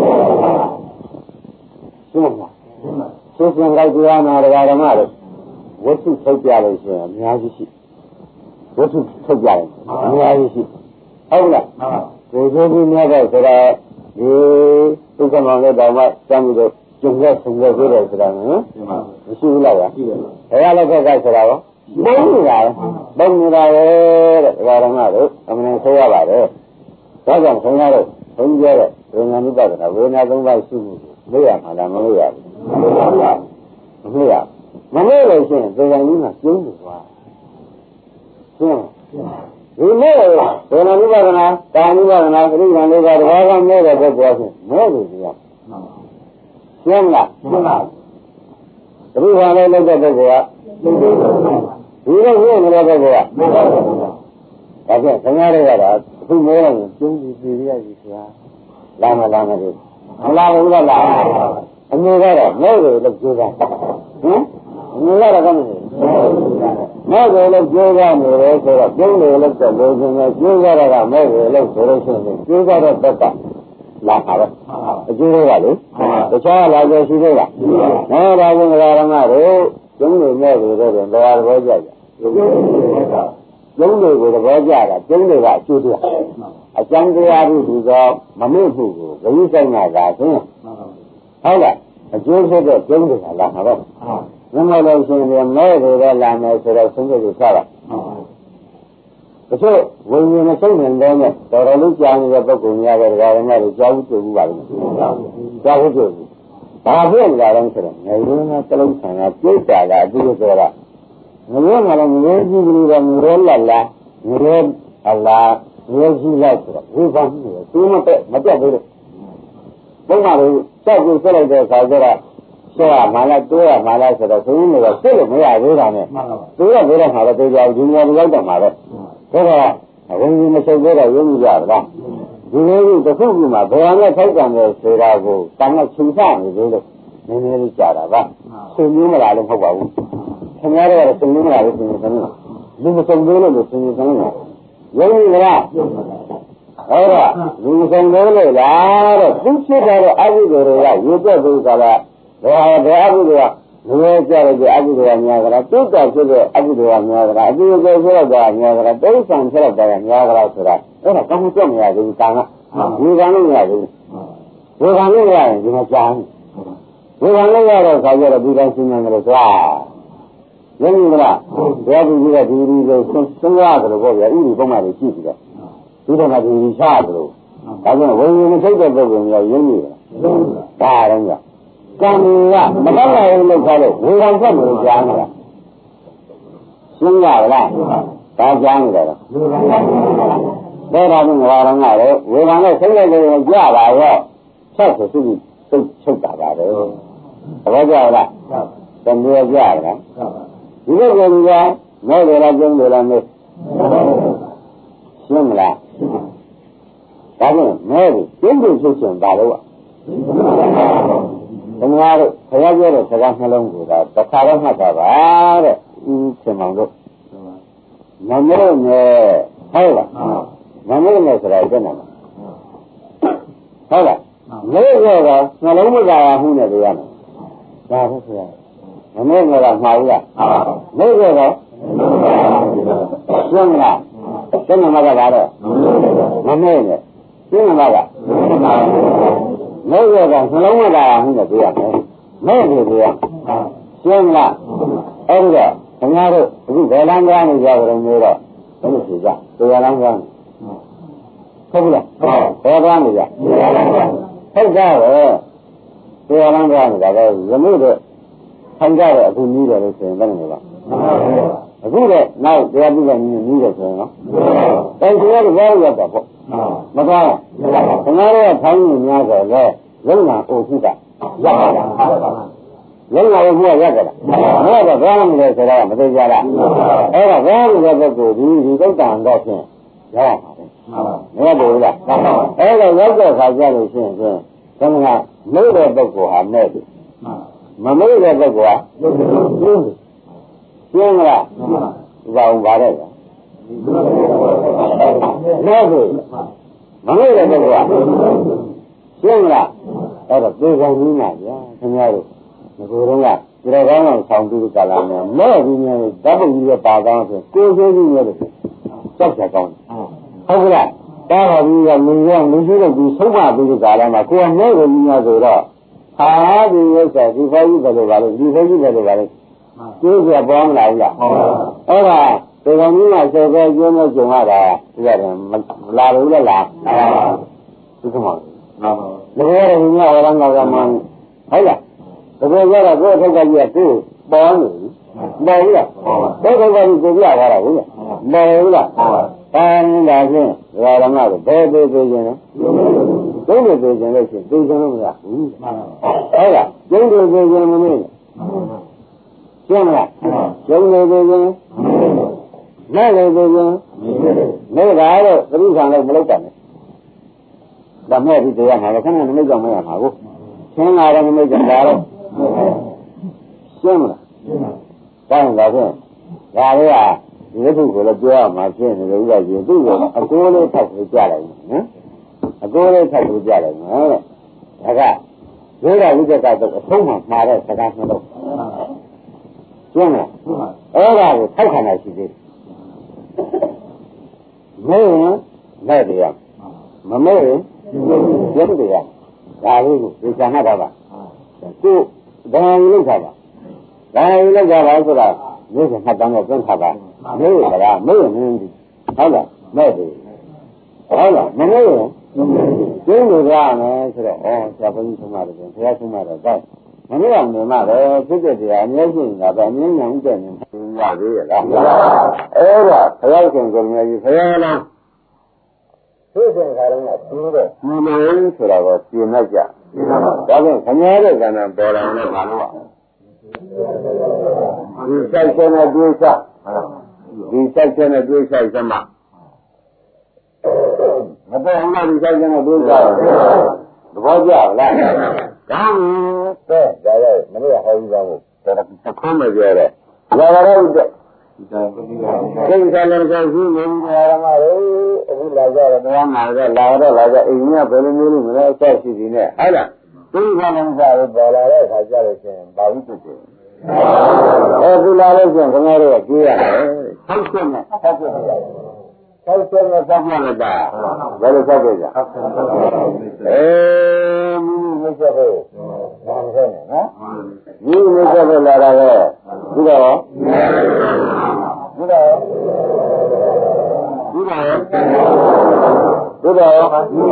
ရှင်းလားဖြစ်စင်တဲ့တရားမှာဓမ္မတို့ဝတ္ထုထုတ်ပြလို့ရှိရင်အများကြီးရှိဝတ္ထုထုတ်ပြတယ်အများကြီးရှိဟုတ်လားဒီလိုမျိုးများတော့ဆိုတော့ဒီဥက္ကမောင်လည်းတော့မှစမ်းပြီးတော့ကျုံရက်ဆုံရက်ဆိုတယ်ဆိုတာနော်မရှိဘူးလားဗျာရှိတယ်ဘယ်ရလည်းဖက်ကဆိုတာရောဘုံနေတာဘုံနေတာပဲတဲ့ဒါရမတို့အမှန်ဆိုရပါတယ်ဒါကြောင့်ခင်ဗျားတို့ဘုန်းကြီးရဲ့ဝေဒနာနုပဒနာဝေဒနာသုံးပါးရှိမှုကိုမေ့ရမှာလားမမေ့ရဘူးမမေ့ရမမေ့လို့ရှိရင်သေကံကြီးမှာကျုံးနေသွားရှင်းဒီမဲ့ဝေဒနာနုပဒနာကာနုပဒနာပရိက္ခဏလေးပါးတစ်ပါးကမဲ့တဲ့ပုဂ္ဂိုလ်ဆိုမဲ့လို့ပြောရှင်းလားရှင်းပါပရိက္ခဏလေးလုပ်တဲ့ပုဂ္ဂိုလ်ကဒီလိုမျိုးနေတဲ့ပုဂ္ဂိုလ်ကဒါကြောင့်ခင်ဗျားတို့ကတော့အခုမဲရင်ကျုံးပြီးပြည်ရည်ခါလာမလာမလို့မလာဘူးလားလာအမျိုးကတော့မဲ့လို့လုပ်ကြိုးစားဟင်အမျိုးကတော့ကောင်းတယ်မဲ့လို့လုပ်ကြိုးစားနေတယ်ဆိုတော့ကျုံးလို့လုပ်တဲ့လူချင်းနဲ့ကျိုးစားတာကမဲ့လို့လုပ်ဆိုလို့ရှိရင်ကျိုးစားတဲ့ဘက်ကလာပါပဲအကျိုးတွေကလေတခြားလာကြရှိသေးလားဟဲ့ဒါကြောင့်ဓမ္မတို့ကျုံးလို့မဲ့လို့တော့ဘယ်လိုသဘောကျကြကျုံးတွေကိုသဘောကျတာကျုံးတွေကအကျိုးတရားအကျမ်းတရားတို့ဒီတော့မမေ့မှုကိုဂရုစိုက်နာတာဆိုရင်ဟုတ်လားအကျိုးဖြစ်တဲ့ကျုံးတွေကလာမှာပဲညမလို့ရှိရင်မဲ့တွေကလာမယ်ဆိုတော့ဆုံးဖြတ်လို့ဆက်ပါတချို့ဝိညာဉ်မဆုံးနိုင်တဲ့တော်တော်လေးကြာနေတဲ့ပုဂ္ဂိုလ်များတဲ့ဓမ္မတွေကြောက်ကြည့်ဘူးပါလိမ့်မယ်ကြောက်ကြည့်ဘူးဘာဖြစ်လာလဲဆိုတော့ငယ်ရင်းကတလုံးဆန်ကပြိတ္တာကအတူတူဆိုတာငရဲမှာလည်းငရဲကြီးကလေးကငရဲလက်လာငရဲအလားငရဲကြီးလိုက်ဆိုတော့ဝိပန်းနေတယ်သူမတက်မတက်ဘူးလို့ဘုရားတို့ကြောက်ကြည့်ဆက်လိုက်တဲ့အခါကျတော့ဆွဲရမှလားတိုးရမှလားဆိုတော့သူင်းနေတော့စိတ်လို့မရသေးတာနဲ့သူရသေးတဲ့ခါတော့တေချာဒီနေရာရောက်တော့မှာပဲဒါကအဝင်ကြီးမချုပ်သေးတော့ရင်းမိကြပါလားဒီလိုကြီးတစ်ခုခုမှာဘယ်နဲ့ထိုက်တယ်လဲဆိုတာကိုတန်နဲ့ချိန်ဆနေသေးလို့နည်းနည်းလေးကြာတာပါဆွေမျိုးမလားလို့မဟုတ်ပါဘူးခင်ဗျားတို့ကတော့ဆွေမျိုးမလားလို့ဆွေမျိုးသမ်းလူမဆုံးသေးလို့လို့ဆွေမျိုးသမ်းတယ်ရင်းမိကြလားဟုတ်လားလူဆောင်လို့လေလားတဲ့သူဖြစ်တဲ့အဘိဓိတွေကရေကျက်ပြီးကြလားဘယ်ဟာဘယ်အဘိဓိကငွေကြရတဲ့အဘိဓိကများကြလားတုတ်တာဖြစ်တဲ့အဘိဓိကများကြလားအတူတူဖြစ်တော့များကြလားတိစ္ဆာန်ဖြစ်တော့များကြလားဆိုတာအဲ့ဒါကောင်းကောင်းမရဘူးတာကဒီကံလို့မရဘူးဒီကံလို့ရရင်ဒီမှာကြာဒီကံလို့ရတော့ခါကျတော့ဒီကံရှင်းနေတယ်ကွာရင်းမလားဘယ်သူကြီးကဒီဒီကိုစဉ်းစားကြလို့ပေါ့ဗျာဥပ္ပပုံမှန်တွေကြည့်ပြီးတော့ဒီတော့ကဒီဒီရှားတယ်လို့ဒါကြောင့်ဝိညာဉ်မထုတ်တဲ့ပုဂ္ဂိုလ်များရင်းနေတယ်ဒါတော့ကကံကမတတ်နိုင်လို့လုပ်ထားလို့ဝေဒံဆက်လို့ကြားနေတာရှင်းရလားဒါကြားနေတယ်ဘယ်တော့မှငါရငါလေဝေဒံနဲ့ဆိတ်လိုက်လို့ကြပါရောဆက်ဆိုသူစိတ်ချုပ်တာပါပဲဘောကြလားတမျိုးကြလားဒီလိုကလေးကမဲတယ်လားကျုံးတယ်လားမဲရှင်းမလားဒါကြောင့်မဲတယ်ကျုံးတယ်ဖြစ်ချင်ပါလို့ခင်ဗျားတို့ခရပြောတဲ့စကားနှလုံးကိုတော့တစ်ခါတော့မှတ်တာပါတဲ့ဒီသင်္မောင်တို့မမို့နဲ့ဟုတ်လားမမို့နဲ့ဆိုတာကျန်တယ်ဟုတ်လားမို့ကတော့နှလုံးမသာမှုနဲ့တရားမယ်ဒါပဲဆရာမမို့ကတော့မှားဘူးလားမို့ကတော့ရှင်းလားရှင်းမှာကပါတော့မမို့နဲ့ရှင်းမှာကမို့ရကနှလုံးမသာမှုနဲ့ပြောရမယ်မဲ့တယ်ပြောရှင်းလားအဲ့ဒီတော့ခင်ဗျားတို့အခုဘယ်လမ်းကြားနေကြကြလို့မျိုးတော့ဘယ်လိုဖြေကြတရားလမ်းကြားဟုတ်ဘူးလားဘယ်သွားနေကြဟုတ်ကြပဲတရားလမ်းကြားနေတာကယနေ့တော့ထိုင်ကြတဲ့အခုနည်းတယ်လို့ဆိုရင်ဘယ်လိုလဲအခုတော့နောက်တရားပြုတဲ့နည်းနည်းတယ်ဆိုရင်နော်တိုင်တရားတွေကြားရတာပေါ့မသွားခင်ဗျားတို့ကထိုင်နေများဆိုလဲလုံးလာအိုခုကရပါလားလုံးလာအိုခုကရကြလားမဟုတ်တော့ဘာမှမလဲဆိုတော့မသိကြလားအဲ့ဒါဘာလို့လဲပုဂ္ဂိုလ်ဒီဒီသုတ်တန်တော့ဖြင့်ရပါမယ်မဟုတ်ဘူးလားအဲ့ဒါရောက်တဲ့ခါကျလို့ရှိရင်ဖြင့်ခင်ဗျားမို့တဲ့ပုဂ္ဂိုလ်ဟာမဲ့တယ်မမို့တဲ့ပုဂ္ဂိုလ်ဟာရှင်းမလားဘာအောင်ပါလဲမဲ့ဘူးမမို့တဲ့ပုဂ္ဂိုလ်ဟာရှင်းမလားအဲ့တော့သေဆောင်ကြီးမှာဗျာခင်ဗျားတို့ဒီလိုတော့ကဒီတော့ကောင်းအောင်ဆောင်ပြီးကြလာမယ်မဲ့ဒီမျိုးဓာတ်ပုံကြီးရဲ့ပါကောင်းဆိုကိုယ်ဆိုးကြီးရဲ့လို့စောက်ချက်ကောင်းဟုတ်ကလားတားပါပြီးကလူရောလူရှိတော့ဒီဆုံးမပြီးကြလာမှာကိုယ်ကမဲ့ကိုကြီးများဆိုတော့ဟာဒီရဲ့ဆိုဒီဖောကြီးပဲလို့ပါလို့ဒီဖောကြီးပဲလို့ပါလို့ကျိုးပြပေါ်မလာဘူးလားအဲ့ဒါသေဆောင်ကြီးမှာဆက်ပဲကျိုးမဲ့ကြုံရတာဒီရတယ်မလာဘူးလားလားဒီကမှာဒီလိုရရင်ညဝရံကမှဟုတ်လားတကယ်ကြတော့ကိုယ်ထုတ်ကြကြီးကသူ့ပေါ်နေပေါ်ဘူးလားဘယ်ထုတ်ကြကြီးကိုပြရတာဟုတ်လားပေါ်ဘူးလားတန်လာချင်းဝရံကဘယ်သေးသေးချင်းလဲကျုံးသေးသေးချင်းလို့ရှိရင်သိချင်းလို့မရဘူးဟုတ်လားကျုံးသေးသေးချင်းမမေ့ရှင်းမလားကျုံးသေးသေးချင်းမဲ့သေးသေးချင်းမဲ့တာတော့သတိဆောင်လို့မလုပ်တတ်နဲ့ဒါမဲ့ဒီတရားမှာလည်းခဏနမိတ်ကြောင့်မရမှာကိုရှင်းလာတယ်နမိတ်ကြောင့်ဒါတော့ရှင်းမလားရှင်းပါဘူးဒါလေးကဒီဝိသုကိုလည်းပြောရမှာရှင်းနေတယ်ဥပဒေကြီးသူ့ကိုအကိုးလေးထပ်ပြီးကြားလိုက်နော်အကိုးလေးထပ်ပြီးကြားလိုက်နော်ဒါကဝိရဝိဇ္ဇကတော့အဆုံးမှမှာတဲ့စကားနှလုံးရှင်းမလားအဲ့ဒါကိုထောက်ခံတာရှိသေးတယ်မဲရင်မဲ့တရားမမဲရင်ရုပ်တရားဒါလေးကိုသိချင်တာပါကိုဒါရင်လောက်တာပါဒါရင်လောက်တာပါဆိုတာမျိုးစမှတ်တမ်းတော့သုံးခါပါမဲရတာမဲရင်ဟုတ်လားမဲ့တယ်ဟုတ်လားမမဲရင်ကျင်းလို့ရမယ်ဆိုတော့ဩဆရာဘုန်းကြီးဆုံးမတယ်ဆရာဆုံးမတယ်ဒါမနေ့ကနေမှပဲဖြစ်တဲ့တရားအများကြီးနေတာပဲအမြင်ညာဥဒ္ဒေနဲ့ရသေးရလားအဲ့ဒါဘုရားရှင်ကိုမြတ်ကြီးဘုရားလားသိတဲ့ခါတော့ပြီးတော့ဒီလိုဆိုတော့ပြင်လိုက်ကြဒါကြောင့်ခမားတဲ့ကံပေါ်လာတယ်ဘာလို့ဒီစိုက်ချင်တဲ့တွေးစားဒီစိုက်ချင်တဲ့တွေးစားစမ်းမပေါ်အောင်ဒီစိုက်ချင်တဲ့တွေးစားသဘောကျလားကောင်းပြီတဲ့ဒါရမနေ့ဟောပြီးပါဘူးဒါကသခွန်းမပြောတဲ့လာရတဲ့စိတ်ကလည်းကြောက်ရှိနေတယ်ဓမ္မတွေအခုလာကြတော့တရားနာကြလာတော့လာကြအိမ်ကဘယ်လိုမျိုးလို့မလဲဆက်ရှိနေနဲ့ဟုတ်လားစိတ်ကလည်းစားလို့ပေါ်လာတဲ့အခါကျတော့ရှင်ဘာလို့ဖြစ်တယ်အဲဒီလာလို့ရှင်ခင်ဗျားတို့ကကြည့်ရတယ်ဆောက်ချက်နဲ့ဆောက်ချက်ရတယ်ဆောက်ချက်နဲ့ဆောက်ရတာဘယ်လိုဆောက်ကြကြအဲမိမိမရှိဘူးနားမဆက်နဲ့နော်မိမိမရှိဘူးလာတာပဲဒီတော့ဒီတော့ဒီတော့ဒီတော့ဒီတော့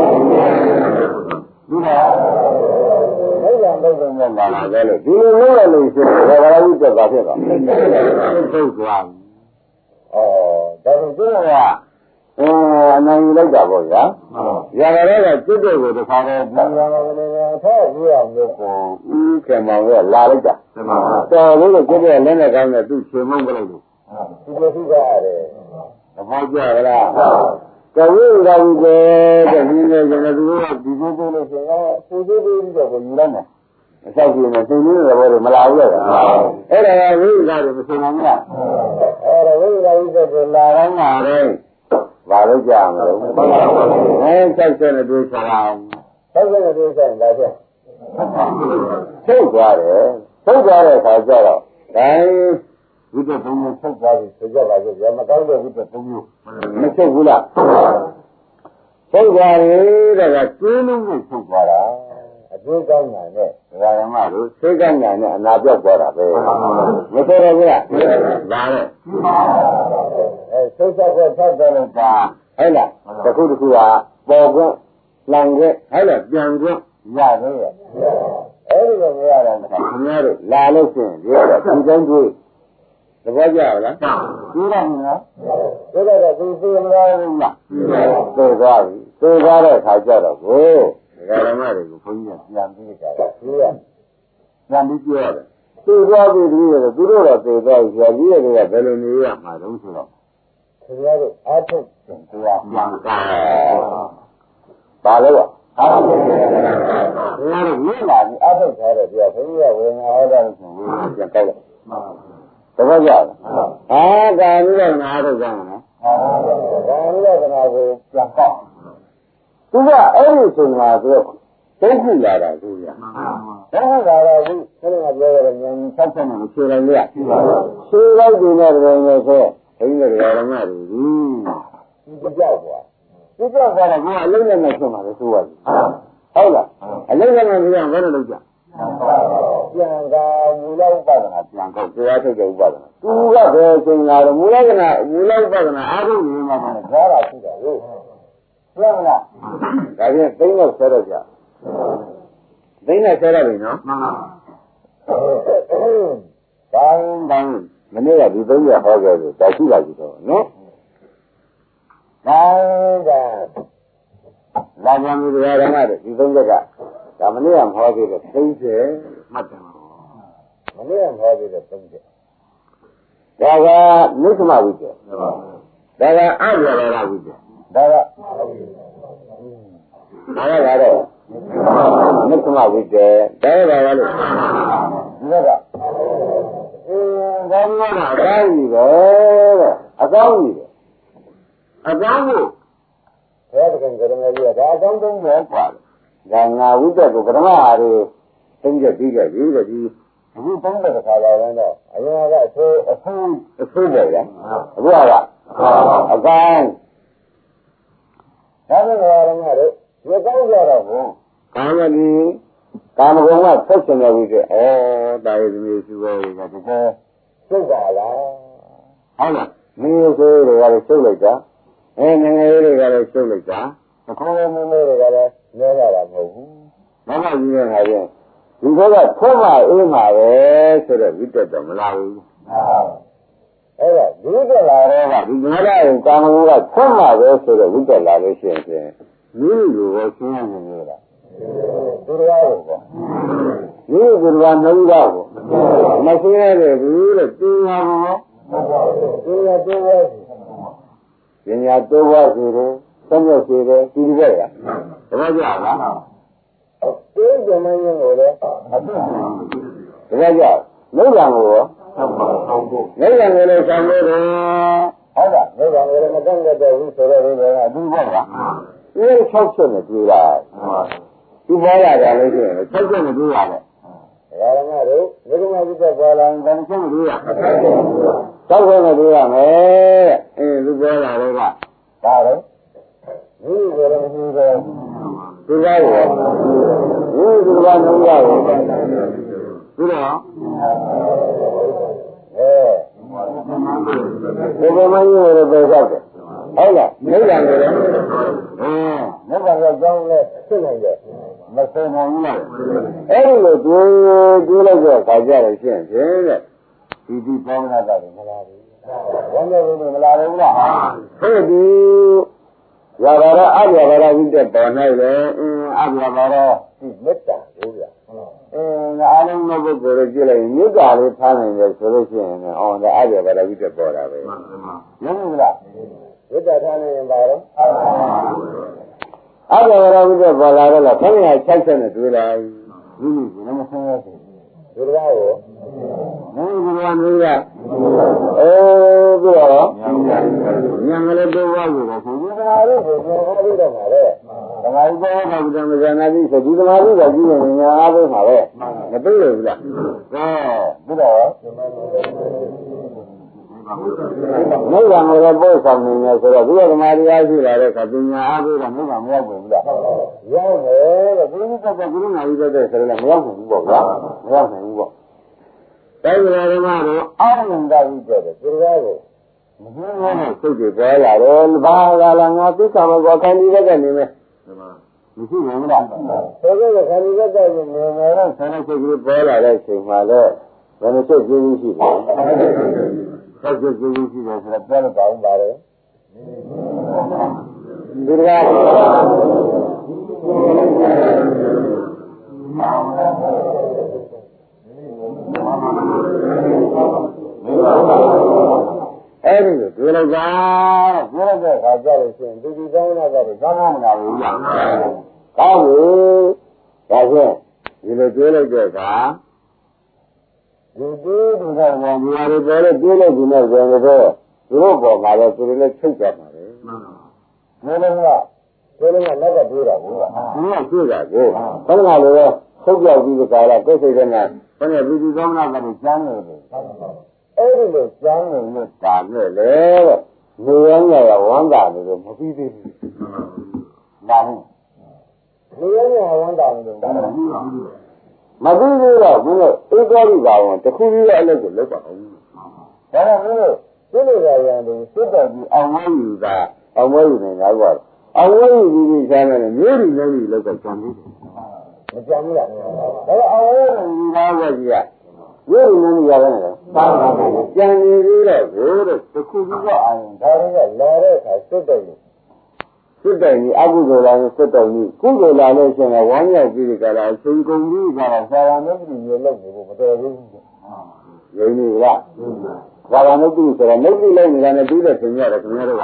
ဘယ်လိုလုပ်လို့လာလာလဲလို့ဒီလိုလုပ်ရလို့ရှိရင်ဘာသာရေးတက်တာဖြစ်တော့သိသွားပြီ။အော်ဒါဆိုကျတော့အဲအနိုင်ယူလိုက်တာပေါ့ဗျာ။ရာဂရဲကကျွတ်တဲ့ကိုတစ်ခါတော့ဒီရာဂကလေးကထောက်ပြရမျိုးကိုဦးကံမောင်ကလာလိုက်တာ။တော်လို့ကျွတ်တဲ့လက်နဲ့ကောင်းတဲ့သူ့ချေမုန်းကြလိုက်လို့သူကသူကရတယ်။သဘောကျလား။ကဝိရာဝိကေတဲ့ဒီနေ့ကျတော့သူကဒီလိုပြောလို့ဆိုတော့ပူဇော်ပြီးတော့ကိုယူလိုက်တယ်။အဆောက်ကြီးနဲ့သိနေတယ်ဘောတွေမလာဘူးလား။အဲ့ဒါကဝိရာတွေမဆိုနိုင်ဘူးလား။အဲ့ဒါဝိရာဝိကေကိုလာတော့မှာလေဘာလို့ကြမလို့အဲဆက်ဆက်နဲ့တွေ့ချာဆက်ဆက်နဲ့တွေ့ဆိုင်လာချက်ထုတ်သွားတယ်ထုတ်သွားတဲ့အခါကျတော့တိုင်းဝိတ္တသုံးမျိုးထုတ်သွားပြီဆိုကြပါစို့ဗျာမကောင်းတဲ့ဝိတ္တသုံးမျိုးမထုတ်ဘူးလားထုတ်သွားတယ်တဲ့ကကျင်းလုံးကိုထုတ်သွားတာအကျိုးကောင်းတာနဲ့ဓမ္မတို့သိကောင်းတာနဲ့အနာပြောက်သွားတာပဲမတော်ဘူးလားဒါနဲ့အဲသုတ်ဆက်ဆက်ဆက်တယ်လို့ဒါဟဲ့လားတခုတခုကပေါ်ခွင့်လံခွင့်ဟဲ့လားပြန်ခွင့်ရသေးရဲ့အဲဒီလိုမရတော့ခင်ဗျားတို့လာလို့ရှိရင်ဒီတော့ဒီတိုင်းတွေ့သဘောကျလားသိရမလားသိတော့သူသိမလားဘူးလားသိသွားပြီသိသွားတဲ့အခါကျတော့ကိုဓမ္မတွေကိုဘုန်းကြီးကပြန်ပြီးကြတာသူကပြန်ပြီးပြောရတယ်သိသွားပြီတည်းရသူတို့တော့သိသွားပြီဆရာကြီးတွေကဘယ်လိုနေရမှာတုံးဆိုတော့ခင်ဗျားတို့အားထုတ်တယ်တရားပြန်ကားဘာလို့လဲအားထုတ်တယ်ခင်ဗျားတို့မြင်လာပြီအားထုတ်ထားတယ်ပြောဘုန်းကြီးကဝေငါဟောတာလို့ဆိုရင်ပြန်ကောက်လိုက်သဘောကျလားအာကာမိတော့ငါအားထုတ်ကြမှာနော်ကာမိတော့ကနာကိုပြန်ကောက်သူကအဲ့ဒီဆိုမှာဆိုတော့သိခုလာတာသူကဒါကလာတော့ဘူးခဏကပြောရတဲ့ဉာဏ်၆ချက်နဲ့ခြေလိုက်လေခြေလိုက်ဒီနဲ့တကယ်လို့ဆိုအင်းတွေကဓမ္မတွေဒီကြောက်ကွာဒီကြောက်သွားတော့ကိုကအလုံးနဲ့နဲ့ဖြစ်မှာလေဆိုရတယ်ဟုတ်လားအလုံးနဲ့နဲ့ပြန်ဘယ်လိုလုပ်ကြပြန်ကမူလဥပဒနာပြန်ကောက်တရားထုတ်တဲ့ဥပဒနာသူကဘယ်ချိန်လာတော့မူလကနာမူလဥပဒနာအားထုတ်နေမှာကလည်းကြားတာရှိတယ်ဟုတ်ပြန်မလားဒါပြန်သိတော့ဆဲတော့ကြသိနေဆဲရတယ်နော်မှန်ပါတိုင်းတိုင်းမနေ့ကဒီသုံးရဟောခဲ့တယ်ဒါရှိလာပြီတော့နော်တိုင်းတိုင်းလာကြမှုတရားဓမ္မတွေဒီသုံးရက်ကဒါမနေ့ကဟောခဲ့တဲ့သုံးချက်မှတ်တယ်မနေ့ကဟောခဲ့တဲ့သုံးချက်ဒါကနိသမဝိတ္တဒါကအဘရရဝိတ္တဒါကဒါကလာတော့နိသမဝိတ္တဒါကဘာလဲလို့ဒီကအင်းဒါမျိုးကအကောင်းကြီးပဲတဲ့အကောင်းကြီးပဲအကောင်းကိုဘယ်တကယ်ကြရမလဲဒါအကောင်းဆုံးပဲခွာဒါငါဝိတ္တကိုပထမအားတွေသိကြပြီးကြပြီတဲ့ဒီအခုသုံးတဲ့ခါလာတော့အရင်ကအဆိုးအဆိုးအဆိုးပဲဗျာအခုကအကောင်းဒါပဲဘာလဲငါတို့ဒီကောင်းကြတော့ဘုံကာမတိကာမဂုဏ်ကဆက်ရှင်နေပြီတဲ့ဩတာရသမီးစုပဲကတကယ်သုတ်ပါလားဟုတ်လားမင်းဆိုးတွေကလည်းသုတ်လိုက်တာအဲငငယ်တွေကလည်းသုတ်လိုက်တာသခေါ်မင်းတွေကလည်းလဲရတာမဟုတ်ဘူးဘာမှကြီးနေတာပြန်ဒီဘက်ကထွတ်မှအေးမှာပဲဆိုတော့ဝိတ္တတော့မလာဘူးအဲ့ဒါဝိတ္တလာတော့ကဒီငါးပါးကိုကာမဂုဏ်ကထွတ်မှပဲဆိုတော့ဝိတ္တလာလို့ရှိရင်မိမိကိုပဲရှင်းရနေလို့လားသူတော်ကိုပေါ့မိမိကိုယ်ကနှုတ်တော့ကိုမရှင်းရတယ်ဘူးလို့သင်္ဃာဘောသင်္ဃာတိုးဝဲပညာတိုးဝဲစီတယ်သုံးရစီတယ်ဒီလိုပဲကတပည့်ကြလားအေးဇမင်းကိုလည်းအဖြစ်တပည့်ကြနိဗ္ဗာန်ကိုနိဗ္ဗာန်ကိုလည်းဆောင်လို့တယ်ဟုတ်လားနိဗ္ဗာန်ကိုလည်းမတတ်တဲ့ဘူးဆိုတော့ဒီကအတူပေါ့လားဒီ၆ချက်နဲ့တွေ့လာဒီပေါ်ရတယ်လို့ရှိရင်၆ချက်နဲ့တွေ့ရတယ်ဒါကမှတို့ဒီကမှာပြတ်ပေါ်လာရင်ဘယ်နှချက်နဲ့တွေ့ရ၆ချက်နဲ့တွေ့ရမယ်အင်းဒီပေါ်လာတော့ကဒါတော့ဒီကိုယ်လည်းမရှိသေးဘူးဒီကားရောဒီဒီကားနှုတ်ရရောဒီတော့အဲဒီကမကြီးရတဲ့ပဲကြောက်တယ်ဟုတ်လားနိဗ္ဗာန်ကိုလည်းအင်းနိဗ္ဗာန်ကကြောင်းလဲဖြစ်နိုင်တယ်မသိနိုင်ဘူးလားအဲ့ဒီလိုတွေးတွေးလိုက်တော့ခါကြလို့ရှိရင်ဖြင့်တဲ့ဒီဒီပေါင်းတာကမလာဘူးဝမ်းမြောက်လို့မလာဘူးလားဟုတ်ပြီရပါတော့အပြာပါတော့ဝိတက်ပေါ်နိုင်လေအင်းအပြာပါတော့ဒီမေတ္တာကိုဗျာအင်းအားလုံးသောပုဂ္ဂိုလ်ကိုကြည့်လိုက်မေတ္တာလေးထားနိုင်တယ်ဆိုလို့ရှိရင်အော်ဒါအပြာပါတော့ဝိတက်ပေါ်တာပဲမှန်ပါမှန်ဘူးလားမေတ္တာထားနိုင်ရင်ပါတော့အပြာပါတော့ဝိတက်ပေါ်လာတော့လားခင်ဗျာ၆ချက်နဲ့တွေ့လိုက်ဒီလိုကလည်းမဆင်းရဲဘူးဒီလိုရောမင်းဒီလိုမျိုးရအဲပြီးတော့ညံကလေးတော့ဝါလို့ဆိုဒီကမားလို့ဆိုတော့အားပြီးတော့ပါလေဓမ္မကြီးပေါ်ကဗုဒ္ဓမဇာနာတိဆိုဒီဓမ္မကြီးကကြည့်ရင်ညာအားပြီးပါပဲမသိရဘူးလားအဲပြီးတော့နိဗ္ဗာန်ကိုလည်းပို့ဆောင်နေတယ်ဆိုတော့ဒီဓမ္မတရားရှိလာတဲ့အခါပညာအားပြီးတော့နိဗ္ဗာန်မရောက်ဘူးလားရောက်တယ်တဲ့ဒီလိုတက်တဲ့ကုလနာကြီးတက်တဲ့ဆိုတော့မရောက်ဘူးပေါ့ဗျာမရောက်နိုင်ဘူးပေါ့တိုင်းပြည်ဓမ္မတို့အာရုံသားပြီးတဲ့ဒီလိုကိုမကျင်းတဲ့စိတ်တွေပေါ်လာတယ်ဘာလာလာငါသိက္ခာမကောခန္ဒီဘက်ကနေမယ်မရှိဘူးလားဆိုတော့ခန္ဒီဘက်ကနေနေမယ်တော့ဆန္ဒစိတ်ကလေးပေါ်လာတဲ့အချိန်မှာလည်းဘယ်လိုစိတ်ကြီးရှိလဲဆက်ကြည့်ကြည့်ရှိတယ်ဆိုတော့ပြောလို့ကောင်းပါတယ်ဒီကအဲ့ဒီလိုပြောလိုက်တာပြောလိုက်တဲ့အခါကျလို့ရှိရင်ဒီဒီကောင်းလာတော့ကောင်းမလာဘူးလားကောင်းပြီဒါဖြင့်ဒီလိုပြောလိုက်တဲ့အခါဒီဒီဒီကံဒီဟာတွေပေါ်လို့ပြောလိုက်ဒီနဲ့ပြန်တော့သူတို့ပေါ်မှာလည်းသူတို့လည်းချုပ်ကြပါလေမှန်ပါဘယ်လိုလဲဘယ်လိုလဲလက်ကပြေးတာကိုကသူကပြေးတာကိုဘယ်လိုလဲလို့ချုပ်ပြောက်ပြီးဒီကလာကိုယ်စိတ်ထဲမှာဘယ်နဲ့ပြည်သူကောင်းလာတယ်ကျမ်းနေတယ်အဲ့ဒီလိုကျမ်းနေလို့ဒါနဲ့လေနေရညရဝမ်းသာတယ်လို့မပြီးသေးဘူးနားဟုတ်နေရညဝမ်းသာတယ်လို့ဒါမပြီးပါဘူးမပြီးသေးတော့ဘုလို့ဧကောရိကာဝန်တစ်ခုပြီးတော့အလုပ်ကိုလုပ်ပါအောင်ဒါကဘုလို့ဒီလိုရာရန်တွေစစ်တော်ကြီးအောင်ဝဲယူတာအောင်ဝဲယူနေတာကွာအောင်ဝဲယူပြီးပြီးစားတယ်မျိုးတွေလည်းပြီးလောက်ကကြံပြီးတယ်မကြံဘူးလားဒါကအောင်ဝဲယူတာကကြီးကမျိုးတွေလည်းရရတယ်လားသာပါပါကြံနေသေးတော့ဘိုးတို့တစ်ခုပြီးတော့အာရင်ဒါတွေကလာတဲ့အခါစစ်တော်ကြီးစစ်တော်ကြီးအကုသိုလ်လာရင်စစ်တော်ကြီးကုသိုလ်လာလို့ရှိရင်ဝမ်းမြောက်ပြီးဒီကလာအချိန်ကုန်ပြီးကြတာဆရာတော်ကြီးမျိုးလုပ်နေဖို့မတော်ဘူးရင်းနေလားဘာသာနုတ်တိဆိုတော့နုတ်တိလိုက်နေတာနဲ့ပြီးတဲ့ဆင်ရတယ်ခင်ဗျားတို့က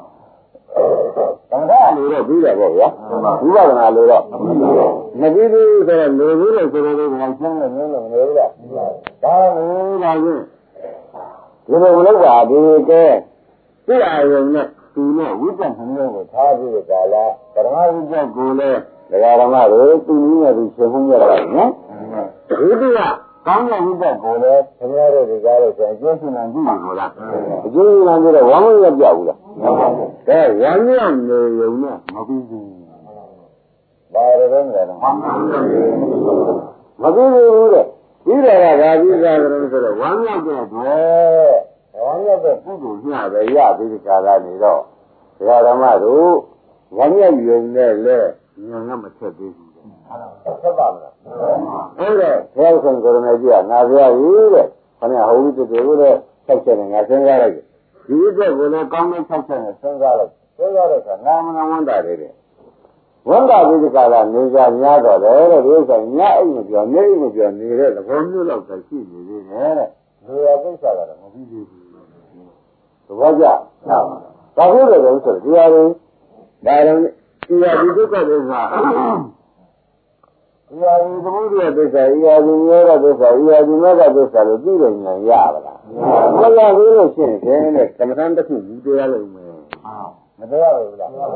သမထအလိုတော့ပြီးတယ်ပေါ့ဗျာဝိပဿနာလိုတော့မပြီးဘူးဆိုတော့လိုဘူးလို့ဆိုတော့ဒီမှာကျမ်းနဲ့မျိုးလို့မလိုဘူးလားဒါလည်းဒါချင်းဒီလိုမလုပ်ပါဒီကဲသိအာရုံနဲ့သူနဲ့ဝိပဿနာမျိုးကိုထားပြီးတော့ဒါလားပရမဝိပဿနာကိုလည်းဒကာဓမ္မတွေသူနည်းနဲ့သူရှင်းမှုရတာနော်ဒီတိကကောင်းတဲ့ဝိပဿနာကိုလည်းခင်ဗျားတို့ဒီကားလို့ဆိုအကျိုးရှင်နိုင်ပြီမို့လားအကျိုးရှင်နိုင်ပြီးတော့ဝမ်းမရပြဘူးလားကဲဝမ်းရနေရုံနဲ့မပြီးဘူးဘာရတဲ့လဲတော့မပြီးဘူးတဲ့ပြီးတယ်ကဘာပြီးသားကြလို့ဆိုတော့ဝမ်းမြောက်တဲ့အတွက်ဝမ်းမြောက်တဲ့ပုဂ္ဂိုလ်ညပဲရပြီးဒီကာလနေတော့ဒကာဓမ္မတို့ဝမ်းမြောက်ရုံနဲ့လဲဉာဏ်ကမထက်သေးဘူးဆက်ပါမလားအဲ့ဒါဘုရားရှင်ကိုရမေကြီးကငါပြရပြီတဲ့ခဏဟိုဦးတူတူတဲ့ဆက်ချက်နဲ့ငါစဉ်းစားလိုက်တယ်ဒီအတွက်ကိုလည်းကောင်းတဲ့ဆက်ချက်နဲ့စဉ်းစားလိုက်စဉ်းစားတဲ့အခါနာမနာဝန္တာတွေတဲ့ဝန္တာဒီကလာနေကြများတော့တယ်တဲ့ဒီဥစ္စာညအိမ်မပြောနေအိမ်မပြောနေတဲ့သဘောမျိုးတော့ရှိနေသေးတယ်တဲ့လူရကိစ္စကတော့မပြီးသေးဘူးသဘောကျဟုတ်ပါဘူးဒါဖြစ်တယ်ဆိုတော့ဒီဟာတွေဒါတော့ဒီဟာဒီဒုက္ခတွေရာဒီသမုဒ္ဒရာသစ္စာဤရာဒီမြေရသစ္စာဤရာဒီမေဃသစ္စာလို့သိတယ်ဉာဏ်ရပါလားမရသေးလို့ရှိရင်ခင်တဲ့ကမ္မထန်တစ်ခုယူတရားလို့မယ်မတရားဘူးလားဒါ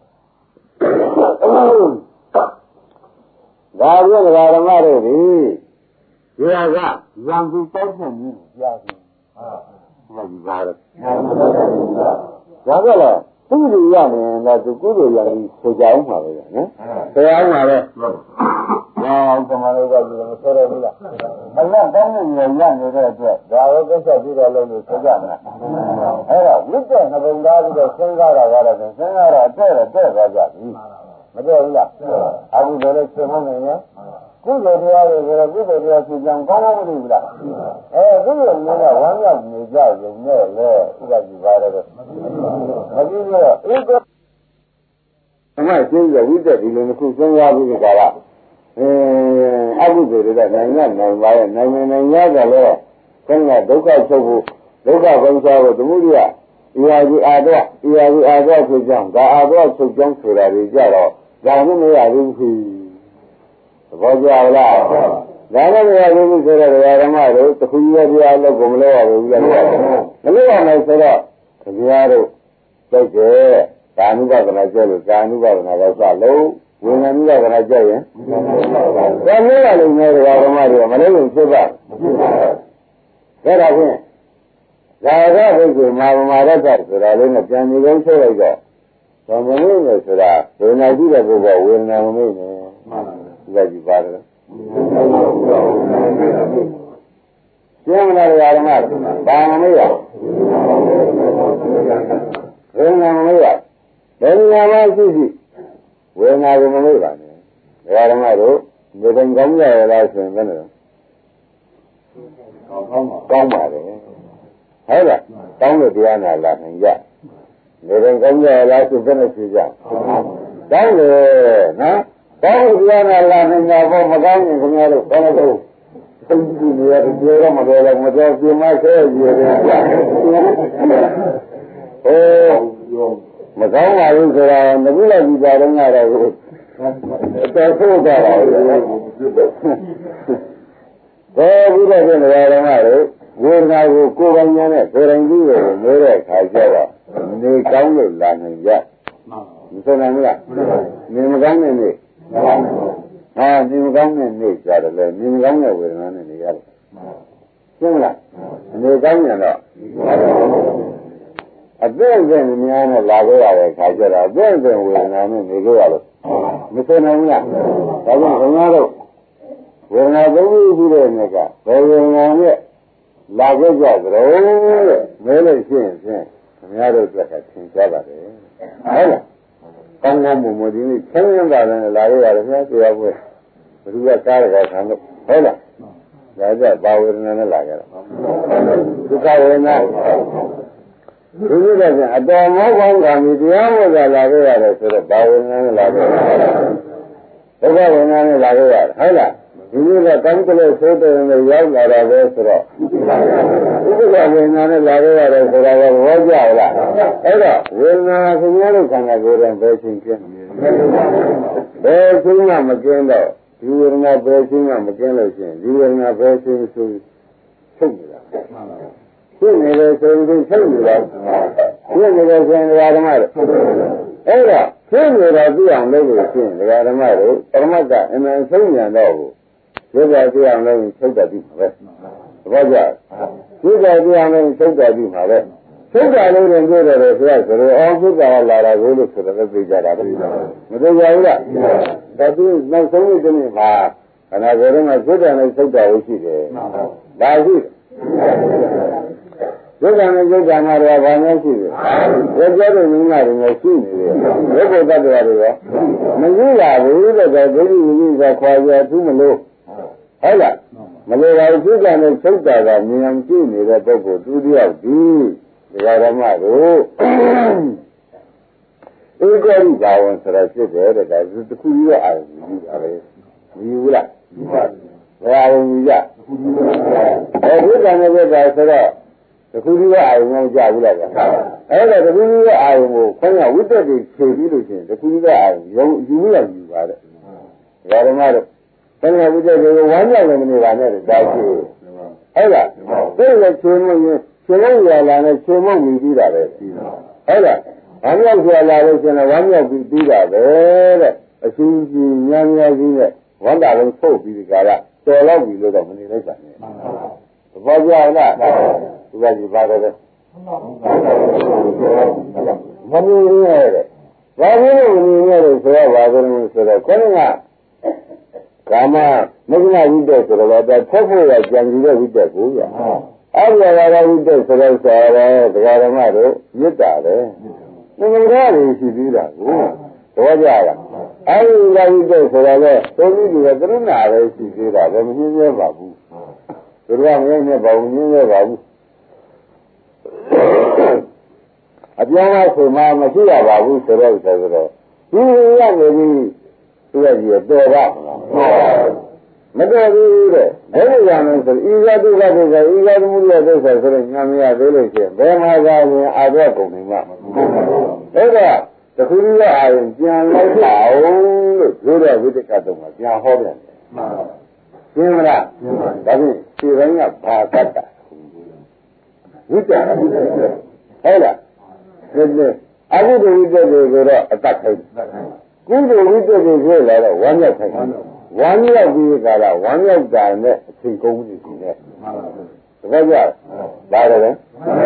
ပြန်ဓမ္မတို့ဒီဒီဟာကရံသူတိုက်ဖြတ်ကြီးကြားပြီဟုတ်ဒီပါတော့ဒါကလည်းသူ့လူရနေတော့သူကုသိုလ်ရပြီးဆိုကြအောင်ပါပဲနော်ဆရာအောင်ပါပဲဟောကမ္မလေးကဒီလိုမဆိုရဘူးလားမလန့်တောင်းနေရရနေတဲ့အတွက်ဒါရောကိစ္စပြီးတော့လို့ဆိုကြမှာအဲ့တော့ဝိတ္တနဘုံသားပြီးတော့စဉ်းစားတာကတော့စဉ်းစားတာတဲ့တဲ့သွားကြပြီမတည့်ဘူးလားအခုလည်းသိမနေရင်ကုသိုလ်တရားတွေဆိုတော့ကုသိုလ်တရားဖြစ်ကြောင်းကောင်းကောင်းမသိဘူးလားအဲကုသိုလ်မျိုးကဝမ်းမြောက်နေကြရုံနဲ့လေဥပ္ပဒီပါတော့မကြည့်တော့ဧကအမှရှင်းရဝိတ္တဒီလိုတစ်ခုစဉ်းစားပြီးကြတာအဲအကုသိုလ်တွေကနိုင်ရနိုင်ပါရဲ့နိုင်နိုင်ရကြလဲခေါင်းကဒုက္ခချုပ်ဖို့ဒုက္ခဘုံစားဖို့သမုဒိယဤဟာဒီအာတော့ဤဟာဒီအာတော့ဖြစ်ကြောင်းဒါအာတော့ချုပ်ကြောင်းဆိုတာတွေကြတော့ဒါမှမရဘူးခီသဘောကျလားဒါလည်းမရဘူးဆိုတော့ဓမ္မတို့တခုကြီးတရားလို့ကိုမလို့ရဘူးလားမလို့ရမယ်ဆိုတော့ခင်ဗျားတို့ကြိုက်တယ်ကာနုပဒနာကျက်လို့ကာနုပဒနာတော့စလုံးဝိညာဉ်ဥပဒနာကျက်ရင်ဒါမျိုးရလို့နေတယ်ဓမ္မတွေကမလို့ရင်ဖြစ်ပါဒါဒါဖြင့်ဒါကဘုရားမာမမာရတ္တဆိုတာလေးနဲ့ပြန်ပြီးဆုံးလိုက်တော့ဘာမလို့လဲဆိုတာဝေဒနာကြည့်တဲ့ပုဂ္ဂိုလ်ဝေဒနာမမေ့နဲ့ဒီကကြည့်ပါတယ်ကျင်းမလားဓမ္မဘာမမေ့ရဝေဒနာမမေ့ရဘယ်နေရာမှာရှိရှိဝေဒနာကိုမမေ့ပါနဲ့ဓမ္မတို့ဒီတိုင်ကောင်းကြရလားဆိုရင်ဘယ်နဲ့ကောင်းပါကောင်းပါတယ်ဟုတ်လားကောင်းလို့တရားနာလာနိုင်ကြနေရင်ကောင်းကြလားဆိုဘယ်နဲ့ဖြေကြကောင်းတယ်နော်ကောင်းလို့တရားနာလာနိုင်ကြဘောမကောင်းရင်ခင်ဗျားတို့ဘာလို့သိကြည့်နေရဒီလိုတော့မတော်လည်းမတော်ပြင်မဆဲရည်ရတယ်ဟိုမကောင်းပါဘူးဆိုတာငခုလိုက်ပြီးပါတော့ငါတော့တော်ဆိုးကြပါဘူးဘယ်ဘူးတဲ့ဓမ္မတို့ဝေဒနာကိုကိုယ်ပိုင်ဉာဏ်နဲ့ကိုယ်တိုင်ကြည့်ရနေတဲ့အခါကျတော့နေကောင်းလို့လာနိုင်ကြမဆိုနိုင်ဘူးလားနေမကောင်းတဲ့နေ့ဟာနေမကောင်းတဲ့နေ့ကြတယ်လေနေမကောင်းတဲ့ဝေဒနာနဲ့နေရတယ်ရှင်းမလားနေကောင်းရင်တော့အသက်အသက်များနဲ့လာခဲ့ရတဲ့အခါကျတော့အသက်အသက်ဝေဒနာနဲ့နေခဲ့ရလို့မဆိုနိုင်ဘူးလားဒါကြောင့်ခင်ဗျားတို့ဝေဒနာသုံးခုရှိတဲ့နေ့ကဘယ်ဝေဒနာနဲ့လာခဲ့ကြကြတော့တဲ့မဲလို့ရှိရင်ဖြင့်ခင်ဗျားတို့ကသင်ကြပါတယ်ဟုတ်လားကောင်းကောင်းမွန်မွန်ဒီနေ့ဆင်းရဲတာလည်းလာရရတယ်ခင်ဗျာတရားပွဲဘယ်သူကကားရတာခံလို့ဟုတ်လားဒါကြဘာဝေဒနာနဲ့လာကြတာဒုက္ခဝေဒနာဒီလိုကပြန်အတော်မောကောင်းကံဒီတရားဝေဒနာလာခဲ့ရတယ်ဆိုတော့ဘာဝေဒနာနဲ့လာခဲ့တာဒုက္ခဝေဒနာနဲ့လာခဲ့ရတယ်ဟုတ်လားဒီလိုကကောင်းကလေးဆိုတဲ့နဲ့ရောက်လာတာပဲဆိုတော့ဥပ္ပဒေဝေဒနာနဲ့လာခဲ့ရတယ်ဆိုတာကဘောကြလားအဲ့တော့ဝေဒနာခင်ဗျားတို့ခန္ဓာကိုယ်ရင်ဘယ်ချင်းကျင်းဘယ်ချင်းမှမကျင်းတော့ဒီဝေဒနာဘယ်ချင်းမှမကျင်းလို့ရှိရင်ဒီဝေဒနာဘယ်ချင်းဆိုချုပ်နေတာဖြစ်နေတယ်ဆိုရင်ချုပ်နေတာဖြစ်နေတယ်ဆိုရင်ဓမ္မတို့အဲ့တော့ဖြစ်နေတာသိအောင်လုပ်လို့ရှိရင်ဓမ္မတို့ပရမတ္တအမှန်ဆုံးဉာဏ်တော့ကိုဒီကသိအောင်လုပ်ရင်ချုပ်တတ်ပြီမှာပဲသဘောကျဒီကသိအောင်လုပ်ရင်ချုပ်တတ်ပြီမှာပဲချုပ်တာလို့ရင်ပြောတယ်ဆိုတော့ဆိုတော့အော်ချုပ်တာလာတာကိုလို့ဆိုတော့သိကြတာပဲမသိကြဘူးလားဒါသူနောက်ဆုံးနေ့တနေ့မှာခန္ဓာကိုယ်ထဲမှာချုပ်တာနဲ့ချုပ်တာကိုရှိတယ်ဒါရှိဒုက္ခနဲ့ဒုက္ခမှာတော့ဘာများရှိလဲ။ကြောက်တဲ့မိန်းမတွေလည်းရှိနေတယ်။ဘုက္ခတ္တဝါတွေရောမရှိပါဘူးတဲ့ဒုက္ခဝိရိယကခွာရသူမလို့ဟုတ်လားမလို့ပါဘူးဒုက္ခနဲ့ချုပ်တာကမြင်အောင်ကြည့်နေတဲ့ပုဂ္ဂိုလ်သူတယောက်ဒီဒကာဓမ္မတို့ဧကရိဘာဝံဆိုတာဖြစ်တယ်တဲ့ဒါတခုကြီးအာရုံကြီးပါပဲမယူဘူးလားဘယ်အာရုံကြီးကြအဲဒုက္ခနဲ့ဒုက္ခဆိုတော့တခုကြီးအာရုံကိုကြားဘူးလားဗျအဲ့ဒါတခုကြီးအာရုံကိုခေါင်းကဝိတ္တတွေဖြေပြီးလို့ရှိရင်တခုကြီးအာရုံယူယူရယူပါတဲ့ဒကာဓမ္မတို့ဘယ်လိုဝိတက်တွေကိုဝမ်းမြောက်နေနေတာနဲ့ဒါရှိဟုတ်လားသိလို့ချင်းမင်းချင်းလုံးရလာနဲ့ချင်းမမိပြီးတာပဲဟုတ်လားဝမ်းမြောက်ရလာလို့ရှင်လည်းဝမ်းမြောက်ပြီးပြီးတာပဲတဲ့အရှင်းကြီးညံ့ညံ့ကြီးနဲ့ဝမ်းတာလုံးထုတ်ပြီးဒီကရတော်တော့ပြီလို့တော့မနေလိုက်ပါနဲ့သဘောကျလားဒီကကြီးပါတယ်မနေရတဲ့ဘာလို့မနေရလဲဆိုတော့ဘာလို့လဲဆိုတော့ခေါင်းကကာမမဂ္ဂဝိတ္တဆိုတော့တော့ထက်ဖို့ရကြံကြည့်တဲ့ဝိတ္တကိုရအဲ့ဒီဘာသာဝိတ္တဆိုတော့ဆိုတော့ဒကာဓမ္မတို့မေတ္တာပဲငြိမ်ရည်ရှိသေးတာကိုသဘောကျလားအဲ့ဒီဝိတ္တဆိုတော့လေသုံးပြီးတော့ကရုဏာပဲရှိသေးတာပဲမမြင်ရပါဘူးသူတို့ကမမြင်ရပါဘူးမြင်ရပါဘူးအပြောင်းအဆိုမှမရှိရပါဘူးဆိုတော့ဆိုတော့ဒီရနေပြီးသူကကြီးတော်ပါမလားမတော်ဘူးတဲ့ဘယ်လိုရမလဲဆိုဤဇတုကတိကဤဇသမုဒ္ဒဒုက္ခဆိုရင်ညာမရသေးလို့ရှိရင်ဘယ်မှာသာရင်အာရကုန်နေမှာအဲ့ဒါတခုကြီးကအာရင်ပြန်လိုက်ပါအောင်လို့ပြောတဲ့ဝိတ္တကတော့မှပြန်ဟောပြန်တယ်ရှင်းမလားဒါဖြင့်ဒီတိုင်းကဘာကတ္တဝိတ္တဟုတ်လားဒီအဘိဓိဝိတ္တတွေကိုတော့အတတ်ခိုင်းကုသိုလ်ဝိတ္တတွေဆိုလာတော့ဝမ်းမြောက်ခိုင်းဝမ်းမြောက်ပြီးကြတာဝမ်းမြောက်တာနဲ့အချိန်ကုန်ပြီဒီနဲ့တကယ်ကြပါတော့လေ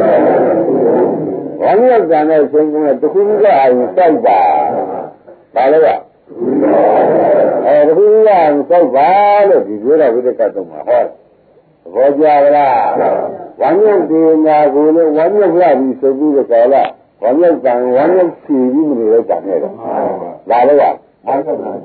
ဝမ်းမြောက်တာနဲ့အချိန်ကုန်တဲ့တခုခုကအာရုံစိုက်ပါဘာလဲကအဲတခုခုကအာရုံစိုက်ပါလို့ဒီပြောတာဝိတ္တကတော့မှာဟောသဘောကျလားဝမ်းမြောက်တယ်ညာကိုလည်းဝမ်းမြောက်ရပြီဆိုပြီးတော့ကာလဝမ်းမြောက်တန်ဝမ်းမြောက်ချီပြီးမနေတော့တာနဲ့တော့ဒါလည်းကကျန်ဆိုင်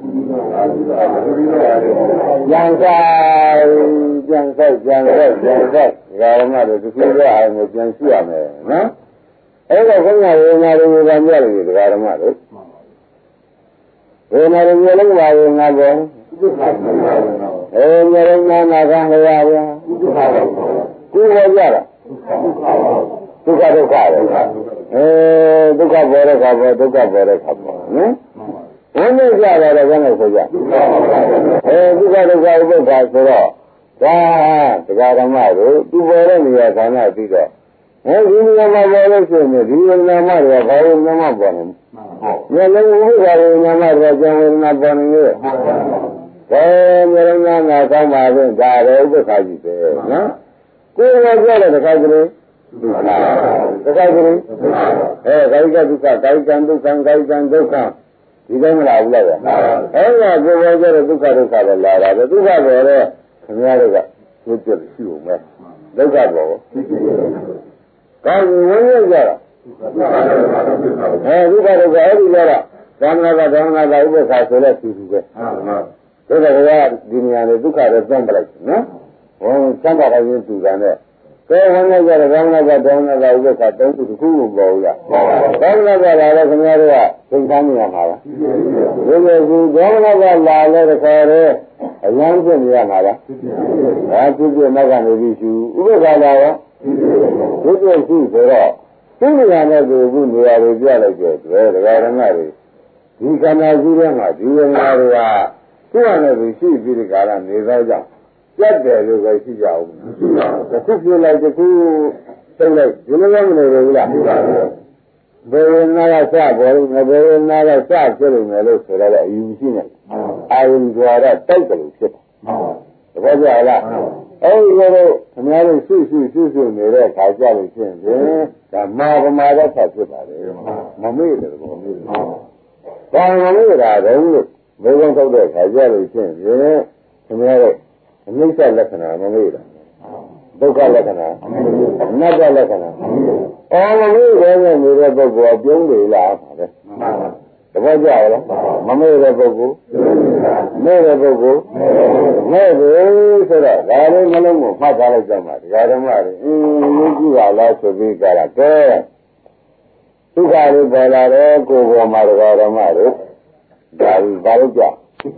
ကျန်ဆိုင်ကျန်ဆိုင်ကျန်ဆိုင်ဒါမှမဟုတ်ဒီလိုရအောင်ကိုပြန်ရှိရမယ်နော်အဲ့တော့ခေါင်းရဝေနာတွေကမြတ်တယ်ဒကာဓမ္မတို့ဝေနာတွေလုံးပါရင်ငါကောအဲမျိုးလုံးနာနာခံရပါဗျာကိုယ်ဟောကြတာဒုက္ခဒုက္ခပဲအဲဒုက္ခပေါ်တဲ့ခါပေါ်ဒုက္ခပေါ်တဲ့ခါပေါ်နော်ဘုန်းကြီးကြတာလည်းဘယ်နဲ့ဆိုကြအဲဒုက္ခဒုက္ခဥပ္ပခါဆိုတော့ဒါတရားဓမ္မတို့သူပေါ်တဲ့နေရာဌာနပြီးတော့အဲဒီနေရာမှာပေါ်လို့ရှိရင်ဒီဝိညာဉ်မတွေကဘာဝိညာဉ်မပေါ်နေမျက်လုံးဥပ္ပခါဝိညာဉ်မတွေကကျန်ဝိညာဉ်ပေါ်နေရဲ့အဲမျက်လုံးနာကောင်းပါဖြင့်ဒါလည်းဥပ္ပခါကြီးပဲနော်ကိုယ်ကပြောတဲ့တခါကလေးဒုက္ခတခါကလေးအဲကာယကဒုက္ခကာယကံဒုက္ခကာယကံဒုက္ခဒီတိုင်းမလားဘူးလားအဲ့ဒါကိုယ်ပြောတဲ့ဒုက္ခဒုက္ခလည်းလာတာပဲဒုက္ခပေါ်တဲ့ခင်ဗျားတို့ကသိကြည့်ရှိဦးမယ်ဒုက္ခပေါ်ကောင်းဝန်းရကြတာအဲဒုက္ခဒုက္ခအဲ့ဒီကြတော့ဓမ္မနာကဓမ္မနာကဥပ္ပခါဆိုတဲ့သူသူပဲဒုက္ခကဒီနေရာနဲ့ဒုက္ခတော့တွန်းပလိုက်နော်ဟောစံပါတိုင်းသူကလည်းကဲဝန်းရကြတဲ့ဓမ္မနာကဓမ္မနာကဥပ္ပခါတုံးခုတစ်ခုကိုပေါ်ရဓမ္မနာကလာတော့ခင်ဗျားတို့ကသိမ်းနေရမှာလားဒီလိုကူဓမ္မနာကလာလဲတခါတည်းအရန်ဖြစ်နေရမှာလားအဲသူပြမကနေပြီးရှုဥပ္ပခါလာရောဒီပြရှိဆိုတော့သိနေရတဲ့သူကနေရာတွေပြလိုက်တဲ့တွေ့ဒကာရမတွေဒီခန္ဓာကြီးထဲမှာဒီဝိညာဉ်တွေကသူ့အနေနဲ့ရှိပြီးဒီကာလနေသောကြောင့်ပြတ်တယ်လို့ပဲရှိကြအောင်တစ်ခုပြလိုက်တစ်ခုသိလိုက်ဒီလိုလည်းမနေဘူးလားဘယ်ဝိညာဉ်ကစပေါ်လို့ဘယ်ဝိညာဉ်ကစဖြစ်လို့မယ်လို့ဆိုတော့အယူရှိနေအာယုံကြွားတော့တိုက်တယ်လို့ဖြစ်တယ်တပည့်ကြလားအဲဒီလိုအများကြီးရှိရှိရှိရှိနေတဲ့ခါကြလို့ရှိရင်ဒါမာပမာဒတ်ဖြစ်ပါတယ်မမေ့တယ်ဘောမေ့တယ်ဘာမမေ့တာတော့လို့ဘယ်ကောင်ထုတ်တဲ့ခါကြလို့ရှိရင်ခင်ဗျားတို့အနိစ္စလက္ခဏာမမေ့တာဒုက္ခလက္ခဏာအနတ္တလက္ခဏာအော်မမေ့တဲ့နေတဲ့ပုဂ္ဂိုလ်ကပြုံးနေလားပါပဲတပည့်ကြရလားမမေ့တဲ့ပုဂ္ဂိုလ်မေ့တဲ့ပုဂ္ဂိုလ်မေ့တယ်ဆိုတော့ဒါလေးနှလုံးကိုမှတ်ထားလိုက်ကြမှာတရားဓမ္မတွေအင်းရေးကြည့်ပါလားဆိုပြီးကြတာကဲဒုက္ခတွေပေါ်လာတယ်ကိုယ်ပေါ်မှာတရားဓမ္မတွေဒါဘာလို့ကြ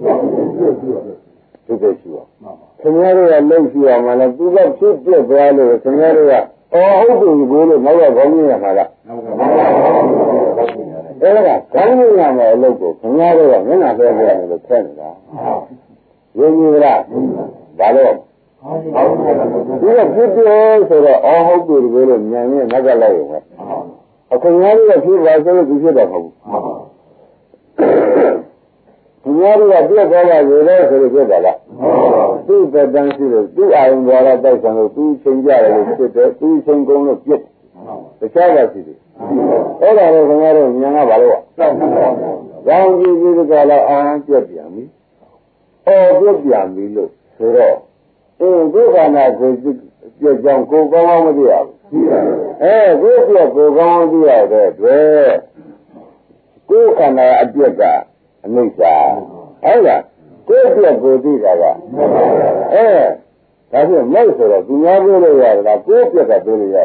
သူပဲရှိအောင်ခင်ဗျားတို့ကလှုပ်ရှိအောင်မလားသူကဖြစ်ပြသွားလို့ခင်ဗျားတို့ကအော်ဟုတ်ပြီဘိုးလို့နောက်တော့ခေါင်းကြီးရမှာလားအဲ့ဒါကခေါင်းကြီးရမယ်အလုပ်ကိုခင်ဗျားတို့ကမျက်နှာပဲပြရတယ်လို့ဖက်နေတာယုံကြည်လားဒါလို့ဒီကဖြစ်တယ်ဆိုတော့အော်ဟုတ်ပြီလို့ဉာဏ်နဲ့ငါကလိုက်ရုံပဲအခုများလေးကဖြစ်ပါဆိုလို့ဒီဖြစ်တာမဟုတ်ဘူးဒီများလေးကပြတ်သွားပါလေဆိုလို့ဖြစ်တာလားသူ့ပတ်တန်းရှိလို့သူ့အာရုံద్వారాတိုက်ဆံလို့သူ့ချိန်ကြတယ်လို့ဖြစ်တယ်သူ့ချိန်ကုန်လို့ပြတ်တခြားကရှိတယ်အဲ့ဒါတော့ခင်ဗျားတို့ဉာဏ်ကဘာလို့ရောင်းကြည့်ပြီးကြလားအာပြတ်ပြန်ပြီအော်ပြတ်ပြန်ပြီလို့ဆိုတော့အင်းကိုယ်ခန္ဓာကိုယ်ပြည့်ကြောင်ကိုယ်ကောင်းကောင်းမသိရဘူးအဲကိုယ်ပြည့်ကိုယ်ကောင်းကောင်းသိရတဲ့အတွက်ကိုယ်ခန္ဓာအပြည့်ကအနိစ္စဟုတ်လားကိုယ်ပြည့်ကိုယ်သိတာကအဲဒါဖြင့်မိုက်ဆိုတော့သူများပြောလို့ရတယ်လားကိုယ်ပြည့်ကပြောလို့ရတယ်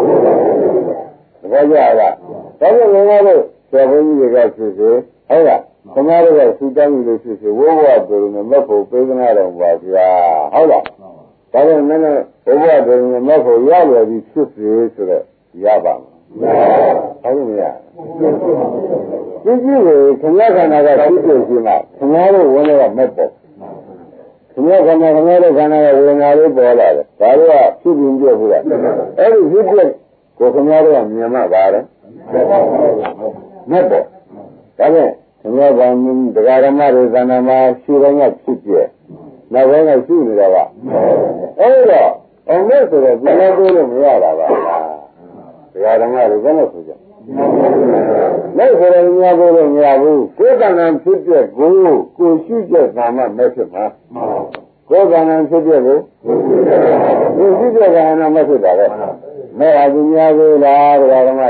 ဒါကြရလားဒါဖြင့်ငါတို့ဆရာဘုန်းကြီးတွေကဖြစ်စေဟုတ်လားခင်ဗျားတို့ကစူတန်းလို့ဖြစ်စေဝိုးဝါတို့နဲ့မဖို့ပေးသနာတော်ပါဗျာဟုတ်လားဒါကြောင့်မင်းတို့ဘုရားတော်နဲ့မဖို့ရရပြီးဖြစ်စေဆိုတော့ရပါမယ်ဟုတ်ကဲ့မရကြည့်ကြည့်ကိုခင်ဗျားခန္ဓာကဖြစ်ဖြစ်ရှိမှခင်ဗျားတို့ဝင်တော့မပေါ့ခင်ဗျားခန္ဓာခင်ဗျားတို့ခန္ဓာကဝေဒနာလေးပေါ်လာတယ်ဒါတို့ကဖြစ်ပြီးပြဘူးလားအဲ့ဒီဖြစ်ဖြစ်ကိုခင်ဗျားတို့ကမြင်မှပါတယ်မပေါ့ဒါဖြင့်ခင်ဗျားကတရားဓမ္မတွေသဏ္ဍာန်မှာရှင်းတိုင်းကဖြစ်ပြနောက်ပိုင်းကရှိနေတာကအဲ့တော့အောင်လို့ဆိုတော့ဒီလိုပြောလို့မရတာပါတရားဓမ္မတွေဘယ်နဲ့ဆိုကြလက်ဆိုရင်များပြောလို့မရဘူးကိုယ်ကံကံဖြစ်ပြကိုကိုရှိတဲ့သာမမဲ့ဖြစ်မှာကိုယ်ကံကံဖြစ်ပြကိုကိုရှိတဲ့ကံကံမဲ့ဖြစ်တာလေမဲ့အကူများပြောလားတရားဓမ္မ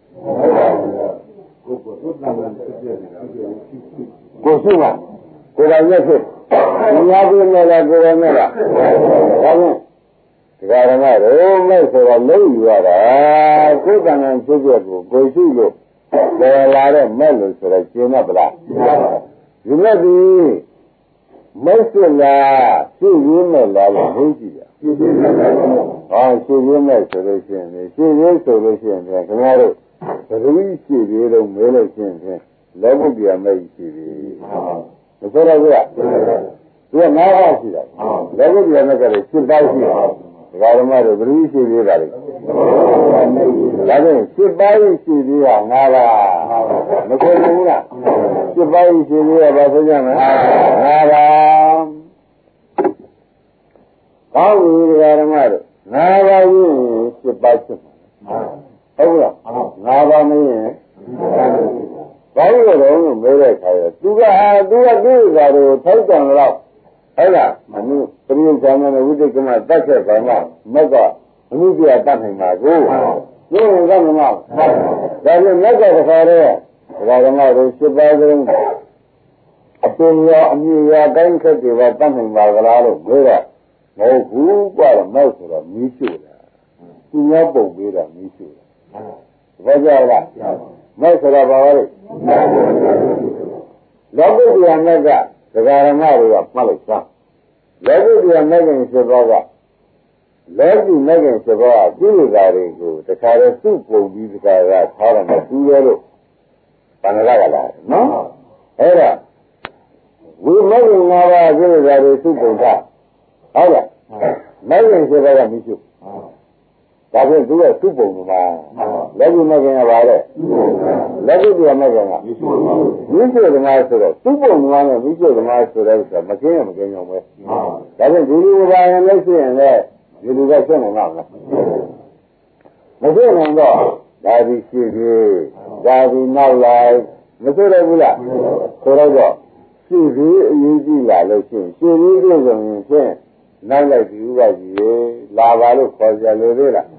တွေကိုရှိမှာကိုယ်ကရက်ဖြစ်ညာပြင်းနဲ့လားကိုယ်ကနဲ့လားဒါဖြင့်တရားဓမ္မတို့မဲ့ဆိုတော့လုံးယူရတာကိုယ်ကံကံဖြစ်ပြကိုကိုယ်ရှိလို့ပေါ်လာတဲ့မဲ့လို့ဆိုတော့ကျင်းတော့ဗလားဒီမဲ့ဒီမဲ့စစ်လားရှိရင်းမဲ့လားလို့ဟိကြည့်ရဟောရှိရင်းမဲ့ဆိုလို့ရှိရင်ရှိရင်းဆိုလို့ရှိရင်ခင်ဗျားတို့ဘယ်လိုရှိသေးတော့မဲလို့ရှိရင်လက်ဘုတ်ပြမဲ့ရှိသေးမဆိုတော့ဘူးလားသူကငါးပါးရှိတာလက်ဘုတ်ပြမဲ့ကလည်းရှင်းပါးရှိတယ်ဒကာဓမ္မတို့ဘယ်လိုရှိသေးတာလဲဒါဖြင့်ရှင်းပါးရှိသေးတာငါးပါးမဆိုဘူးလားရှင်းပါးရှိသေးတာဘာဆိုကြမလဲငါးပါးကောင်းပြီဒကာဓမ္မတို့ငါးပါးရင်ရှင်းပါးဖြစ်မှာဟုတ်လားငါးပါးမရင်ဘာလို့လဲတော့မဲတဲ့ခါရသူကသူကသူ့ဥစ္စာကိုထောက်ကြံတော့အဲ့ဒါမနုပရိသန္နဝိတ္တကမတတ်ချက်ပါမှာမက်ကအမှုပြတတ်နိုင်ပါကိုဘယ်လိုကမှမဟုတ်ဒါပြန်မက်ကတခါတည်းဒကာဓမ္မတို့စစ်ပါးကလေးအပင်ရောအမြင်ရောတိုင်းခက်တွေပါတတ်နိုင်ပါကလားလို့ပြောတာမဟုတ်ဘူးကွာမက်ဆိုတော့မီးရှို့တာသူများပုံပေးတာမီးရှို့တာဘာကြလားမက်ဆိုတော့ဘာလဲလောကုတ္တရာမက်ကဒကာရမတွေကမှတ်လိုက်စမ်းလောကုတ္တရာမက်ကင်စစ်ဘောကလောကီမက်ကင်စစ်ဘောကပြုလို့တာတွေကိုတခါတည်းသူ့ပုံပြီးတခါကထားတယ်မသူရဲလို့ဘာငလာကလားနော်အဲ့ဒါဝိမက်ကင်ငါးပါးပြုလို့တာတွေသူ့ပုံထားဟုတ်လားမက်ကင်စစ်ဘောကမရှိဒါဖြင့်သူကသူ့ပုံမှာလက်ရှိမကင်ကပါလေလက်ရှိပြမကင်ကမရှိသမားဆိုတော့သူ့ပုံမှာနဲ့မရှိသမားဆိုတဲ့ဥစ္စာမကင်းရမကင်းကြောင်ပဲဒါဖြင့်ဒီလိုပါရင်လည်းရှိရင်လည်းဒီလိုကဆက်နိုင်မှာမလားမဖြစ်နိုင်တော့ဒါဒီရှိသေးဒါဒီနောက်လိုက်မဆိုရဘူးလားဆိုတော့ရှိသေးအရေးကြီးလာလို့ရှိရင်ရှိသေးလို့ဆိုရင်ဖြင့်နောက်လိုက်ဒီဥပကြီးလာပါလို့ခေါ်ကြလို့သေးလား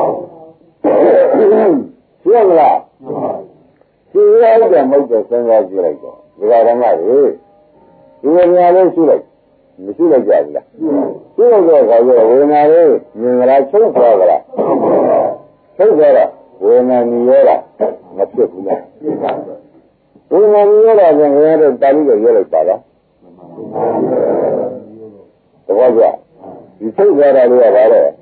ရှင်းမလားရှင်းရတဲ့မဟုတ်တဲ့စဉ်းစားကြည့်လိုက်တော့ဒီကဓမ္မတွေဒီဝေဒနာလေးရှိလိုက်မရှိလိုက်ကြဘူးလားရှိလိုက်တော့ခါကျဝေဒနာလေးမြင်လားချုပ်သွားကြလားချုပ်သွားတော့ဝေဒနာမြင်ရတာမဖြစ်ဘူးလားဝေဒနာမြင်ရတာကငါတို့တာလိကရွက်လိုက်ပါလားတော့ကြဒီသိကြတာလေးကဘာလဲ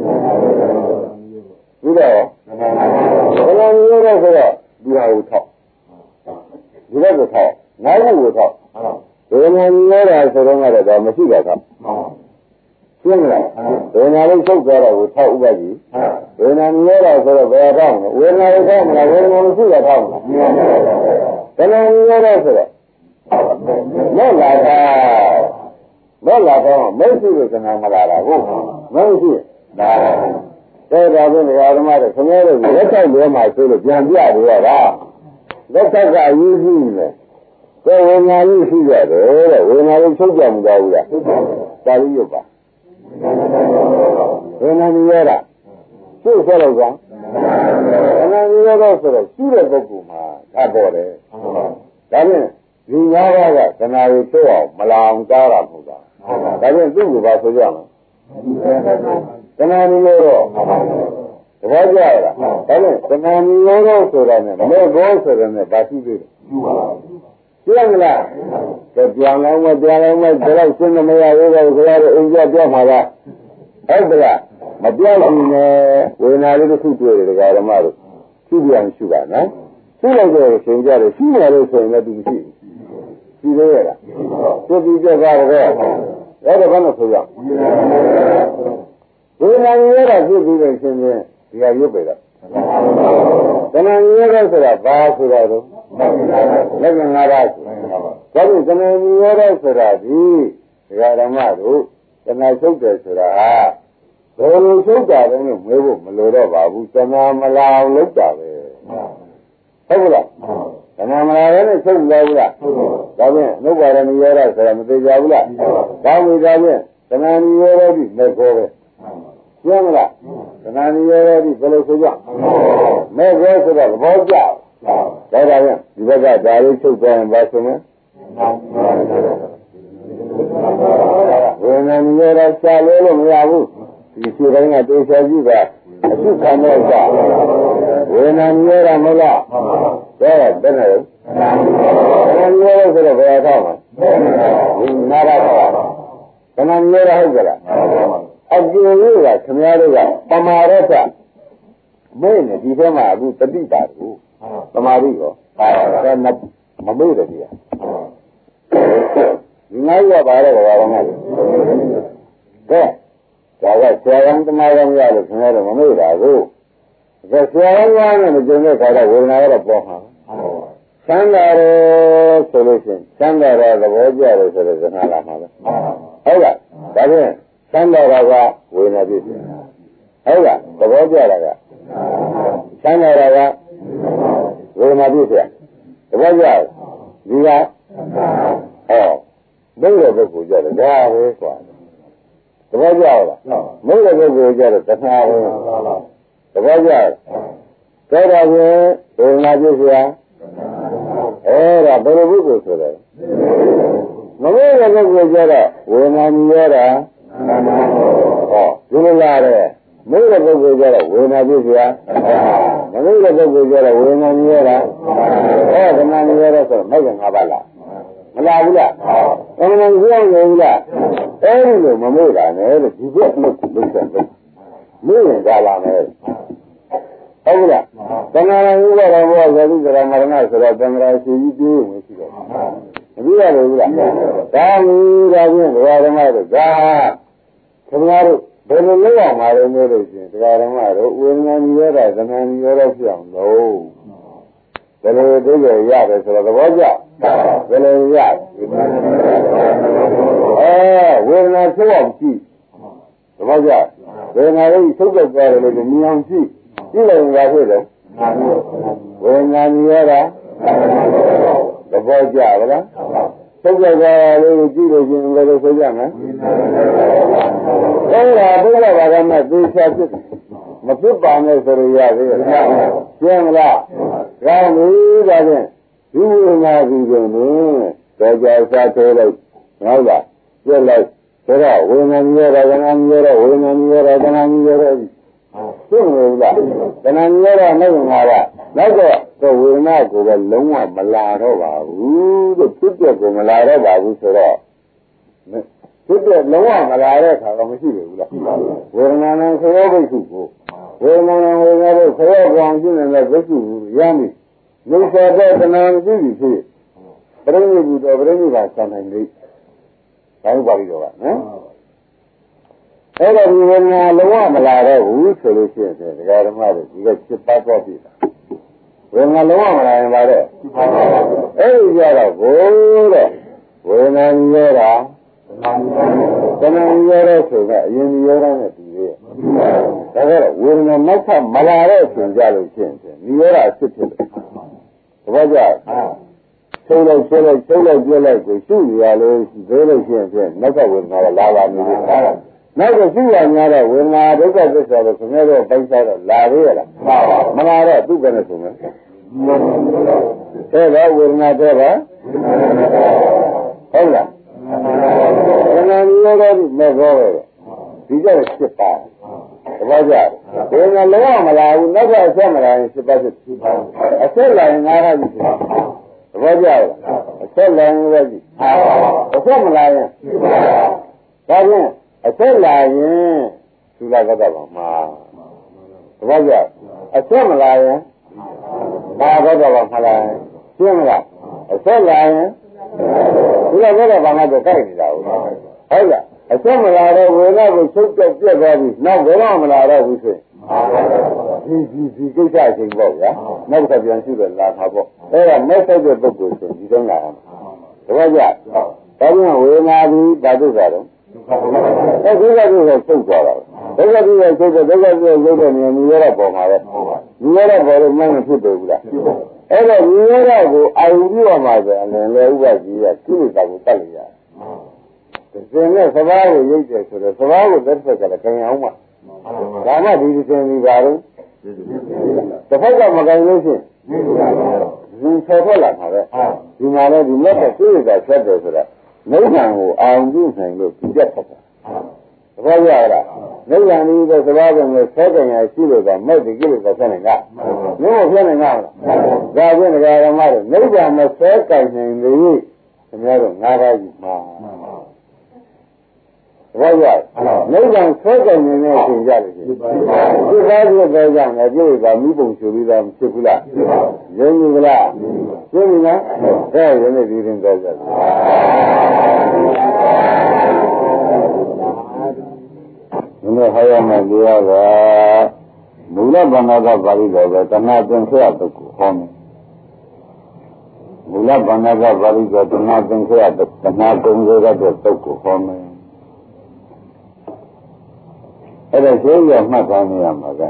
ဒီတော့ဘယ်လိုမျိုးလဲဆိုတော့ဒီဟာကိုထောက်ဒီဘက်ကိုထောက်နောက်ဘက်ကိုထောက်ဝေဒနာမြင်ရတာဆိုတော့ကတော့မရှိတာတော့ရှင်းမလားဝေဒနာလေးချုပ်သွားတော့ကိုထောက်ဥပကြီးဝေဒနာမြင်ရတာဆိုတော့ဘယ်တော့မှဝေဒနာလေးထောက်မလားဝေဒနာမရှိတာထောက်မလားဘယ်လိုမြင်ရတာဆိုတော့မဲ့လာတာမဲ့လာတော့မရှိလို့ကနာမလာတာဟုတ်မရှိဒါတဲ့ဒါဖြင့်ဓမ္မတွေခင်ဗျားတို့လက်ဆိုင်လဲမှာဆိုလို့ပြန်ပြရရတာလက်ဆိုင်ကအရေးကြီးတယ်ကိုယ်ဝိညာဉ်ကြီးရှိရတယ်တဲ့ဝိညာဉ်ကြီးချုပ်ကြမှုတော့ဘူးလားတာလိရုပ်ပါဝိညာဉ်ကြီးရတာရှုဆက်လို့ကဝိညာဉ်ကြီးရတော့ဆိုတော့ရှုတဲ့ပုဂ္ဂိုလ်မှာဓာတ်ပေါ်တယ်ဒါဖြင့်ဒီငါးပါးကခဏလေးချုပ်အောင်မလာအောင်ကြားတာမဟုတ်တာဒါဖြင့်သူ့ကိုပါဆိုကြမှာခဏလေးရောတပည့်ကြရတာဒါဖြင့်ခဏလေးရောဆိုတာနဲ့မဲ့ဘောဆိုတာနဲ့ဘာရှိသေးလဲရှင်းမလားကြပြောင်းလုံးမပြောင်းလုံးမဒါတော့ရှင်းမရသေးတော့ခရရဲ့အိမ်ကျပြောမှာပါဟုတ်ကလားမပြောင်းဘူးနဲ့ဝေဒနာလေးတစ်ခုတွေ့တယ်ဒကာဓမ္မတို့ရှိပြန်ရှိပါနော်ရှိလိုက်တော့ရှင်ကြတယ်ရှိရလို့ဆိုရင်လည်းသူမရှိဘူးရှိသေးရလားသူပြီးကြတာတော့အဲ့ဒါဘာလို့ဆိုရဝေဒနာရတာဖြစ်ပြီးတော့ရှင်ချင်းဒီဟာရုပ်ပဲတော့တဏှာရတာဆိုတာဘာဆိုတော့လက္ခဏာငါးပါးဆိုဒါဖြင့်တဏှာရတာဆိုတာဒီဒကာဓမ္မတို့တဏှာချုပ်တယ်ဆိုတာဟာဘယ်လိုချုပ်တာလဲလို့မေးဖို့မလိုတော့ပါဘူးတဏှာမလာအောင်လုပ်တာပဲဟုတ်ကလားတဏှာမလာတဲ့နဲ့ချုပ်လာဘူးလားဒါဖြင့်အနုပါဒနိရောဓဆိုတာမသေးကြဘူးလားဒါဝိဒါဖြင့်တဏှာနိရောဓဒီမဲ့ခေါ်ပဲရှင်းမလားတဏှာနိရောဓဒီဘယ်လိုဆိုကြမဲ့ခေါ်ဆိုတော့သဘောကျဒါဒါဖြင့်ဒီဘက်ကဒါလေးချုပ်သွားရင်ဘာဆိုမလဲဝေဒနာနိရောဓရှားလို့လို့မရဘူးဒီခြေတိုင်းကတေချာကြည့်တာအစုခံတော့ကြဝေဒနာမြဲတာမဟုတ်လားဒါကတည်းကဝေဒနာမြဲဆိုတော့ဘယ်တော့မှဒီနာရတာဝေဒနာမြဲတာဟုတ်ကြလားအကျိုးလို့ကခင်ဗျားတို့ကပမာရတ္တမဲနဲ့ဒီထဲမှာအခုတတိတာကိုပမာရိရောဒါမမေ့တယ်ဒီကဒီငါးရပါတော့ဘာမှမဟုတ်ကဲဒါကဆရာတော်တမတော်ရလို့ခင်ဗျားတို့မမေ့တာကိုဒါဆရာတော်ကလည်းမကျင်တဲ့ခါတော့ဝေဒနာကတော့ပေါ်မှာချမ်းသာတယ်ဆိုလို့ရှိရင်ချမ်းသာတဲ့သဘောကျတယ်ဆိုတဲ့ဇနာလာမှာပဲဟုတ်လားဒါဖြင့်ချမ်းသာတာကဝေဒနာဖြစ်တယ်ဟုတ်လားသဘောကျတာကချမ်းသာတာကဝေဒနာဖြစ်တယ်သဘောကျဒီကဟောဘယ်လိုပုဂ္ဂိုလ်ကြတယ်ဒါပဲကွာသဘောကျလားမဟုတ်တဲ့ပုဂ္ဂိုလ်ကြတော့တဏှာပဲသဘောကျလားဒါတော့ဖြင့်ဝေဒနာဖြစ်เสียအဲ့ဒါဘယ်လိုပုဂ္ဂိုလ်ဆိုလဲမဟုတ်တဲ့ပုဂ္ဂိုလ်ကြတော့ဝေဒနာမြင်ရတာဟောဒီလိုလားတဲ့မဟုတ်တဲ့ပုဂ္ဂိုလ်ကြတော့ဝေဒနာဖြစ်เสียမဟုတ်တဲ့ပုဂ္ဂိုလ်ကြတော့ဝေဒနာမြင်ရတာဟောဒနာမြင်ရတာဆိုတော့မိုက်ကငါးပါးလားမလားဘူးလားအမှန်တရားပြောင်းနေဘူးလားအဲ့ဒီလိုမမို့တာနဲ့လို့ဒီဘက်အလုပ်ကိုလုပ်တယ်လို့ရင်ကြလာမယ်ဟုတ်ကဲ့သံဃာတော်ဥပဒေဘောဇေတိကရမရဏဆိုတော့သံဃာရှိကြီးပြေးဝင်ရှိတယ်မပြီးရတယ်ဘူးလားဒါမီးဒါဖြင့်ဒကာဓမ္မတို့ဒါခင်ဗျားတို့ဘယ်လိုလုပ်အောင်မှာလဲလို့ရှိရင်ဒကာဓမ္မတို့ဝေဒနာမြဲတာသနာမြဲတော့ဖြစ်အောင်လို့ဘယ်လိုသိကြရတယ်ဆိုတော့သဘောကျဘယ်လိုရအဲဝေဒနာချုပ်အောင်ကြည့်သဘောကျဝေဒနာလေးချုပ်တော့ကြတယ်လို့မြင်အောင်ကြည့်ကြည့်လိုက်ရင်ဘာဖြစ်လဲဝေဒနာမြဲတာသဘောကျပါလားချုပ်တော့ကြလေးကိုကြည့်လို့ရှင်ဘယ်လိုဆိုကြမလဲအဲ့ဒါဘုရားဘာသာမဲ့သေချာဖြစ်မဖြစ်ပါနဲ့ဆိုရရသေးရဲ့ရှင်းမလားကောင်းပြီဒါဖြင့်ဒီဝိညာဉ်ကြီးကိုတော့ကြာစားသေးလိုက်ဟုတ်လားပြက်လိုက်ဒါတော့ဝိညာဉ်ကြီးရတာကနာမည်ရဝိညာဉ်ကြီးရတာကနာမည်ရသိနေလားကနာမည်ရနိုင်မှာကနောက်တော့ဝိညာဉ်ကိုပဲလုံးဝမလာတော့ပါဘူးတဲ့ဖြစ်ပြကိုမလာတော့ပါဘူးဆိုတော့ဖြစ်ပြလုံးဝမလာတဲ့ခါတော့မရှိဘူးလားဝေဒနာနဲ့ခရောဘိက္ခုကိုဝေဒနာနဲ့ဝေဒနာတို့ခရောကောင်ရှိနေတဲ့ဘိက္ခုရမ်းပြီလုံစေတဲ့တဏှာမရှိဘူးဖြစ်ပရိနိဗ္ဗူတောပရိနိဗ္ဗာန်ဆံနိုင်ပြီဒါဥပါဠိတော်ကနော်အဲ့တော့ဒီဝေဒနာလုံးဝမလာတော့ဘူးဆိုလို့ရှိရင်ဒကာဓမ္မတွေဒီကစစ်ပါတော့ပြီဝေဒနာလုံးဝမလာရင်ပါတဲ့အဲ့ဒီကြတော့ဘိုးတဲ့ဝေဒနာရောတာတဏှာရောတဲ့ဆိုကအရင်ရောတဲ့နဲ့ဒီရဲ့ဒါကြတော့ဝေဒနာနောက်ထပ်မလာတဲ့ဆိုကြလို့ရှိရင်ဒီရောတာအစ်ဖြစ်တယ်တပည့်ကြဆုံးလိုက်ဆုံးလိုက်ဆုံးလိုက်ပြလိုက်ကိုရှုရလို့သေးလို့ရှိရင်ဖြင့်နောက်ကဝေဒနာကလာလာနေတယ်နောက်ကရှုရများတဲ့ဝေဒနာဒုက္ခသစ္စာကိုခင်ဗျားတို့ပိုက်စားတော့လာသေးရလားမလာတော့သူ့ကနဲ့ဆိုမယ်တဲ့တော့ဝေဒနာတဲ့ပါဟုတ်လားခဏမျိုးတော့မဲ့တော့ပဲဒီကြက်စစ်ပါတပည့်ကြဝေဒနာလုံးဝမလာဘူးနောက်ကအဆက်မလာရင်စစ်ပါစစ်အဆက်လာရင်ငါးပါးကြီးစစ်တပည့်ကြအဆက်လာရင်လည်းကြီးအဆက်မလာရင်ဒါဖြင့်အဆက်လာရင်သုလကတ္တပါမှာတပည့်ကြအဆက်မလာရင်ဘာကတ္တပါမှာလားရှင်းမလားအဆက်လာရင်သုလကတ္တပါမှာတော့ကြိုက်နေတာဟုတ်လားအဆက်မလာတော့ဝေဒနာကိုချုပ်ပြတ်ပြတ်သွားပြီနောက်ဘယ်တော့မလာတော့ဘူးဆိုရင်ဒီဒီဒီကိစ္စအချိန်ပေါ့ဗျာနောက်တစ်ခါပြန်ရှိတယ်လာတာပေါ့အဲ့ဒါမဲ့ဆိုင်တဲ့ပုဂ္ဂိုလ်ဆိုဒီတော့လာအောင်တပည့်ကြဒါကြောင့်ဝေဒနာပြီးဓာတုတာတော့အဲ့ဒီကတည်းကချုပ်သွားတာဒုက္ခတည်းကချုပ်တဲ့ဒုက္ခတည်းကရုပ်တဲ့နေရာမြင်ရတဲ့ပုံမှာပဲမြင်ရတဲ့ပုံလို့မှန်းမဖြစ်တယ်ဘူးလားအဲ့တော့မြင်ရတဲ့ကိုအာရုံပြုရမှာဆိုအလယ်လေဥပကြီးကကိလေသာကိုတတ်လိုက်ရတယ်။ဒီနဲ့သဘာဝကိုရိပ်တယ်ဆိုတော့သဘာဝကိုလက်ဆက်ကလည်းကြင်အောင်မှာဒါမှဒီဒီစင်ဒီပါတော့တစ်ဖက်ကမကြင်လို့ရှိရင်ဒီဆော်ထွက်လာမှာပဲဒီမှာလည်းဒီလက်ကကိလေသာဆက်တယ်ဆိုတော့နိဗ္ဗာန်ကိုအာရုံပြုနိုင်လို့ပြတ်ထွက်တာသဘောကျလားနိဗ္ဗာန်ဒီတဲ့သဘာဝကိုဆဲကြင်ရရှိလို့ကမဲ့ဒီကိလေသာဆက်နိုင်ကမျိုးမဖြစ်နိုင်ကြလားဒါဖြင့်ဒကာဓမ္မတွေနိဗ္ဗာန်မဆဲကြင်နိုင်လို့ခင်ဗျားတို့ငါးပါးကြီးမှာဘာရနိဗ္ဗာန်ဆွဲကြနေတဲ့အချိန်ကြလို့ရှိရင်ဒီကားပြည့်တဲ့ကြောင့်လည်းပြည့်တာမိပုံချူပြီးတော့မဖြစ်ဘူးလားရင်းပြီလားရှင်းပြီလားအဲရင်းနေပြီးရင်ကြောက်ကြတယ်ဒီနေ့ဟောရမယ်တရားကမူလဗန္ဒကပါဠိတော်ပဲတဏှာသင်္ခရတုတ်ကိုဟောမယ်မူလဗန္ဒကပါဠိတော်တဏှာသင်္ခရတုတ်တဏှာကုံစေတဲ့တုတ်ကိုဟောမယ်အဲ့ဒါရှင်းရမှတ်သားနေရမှာက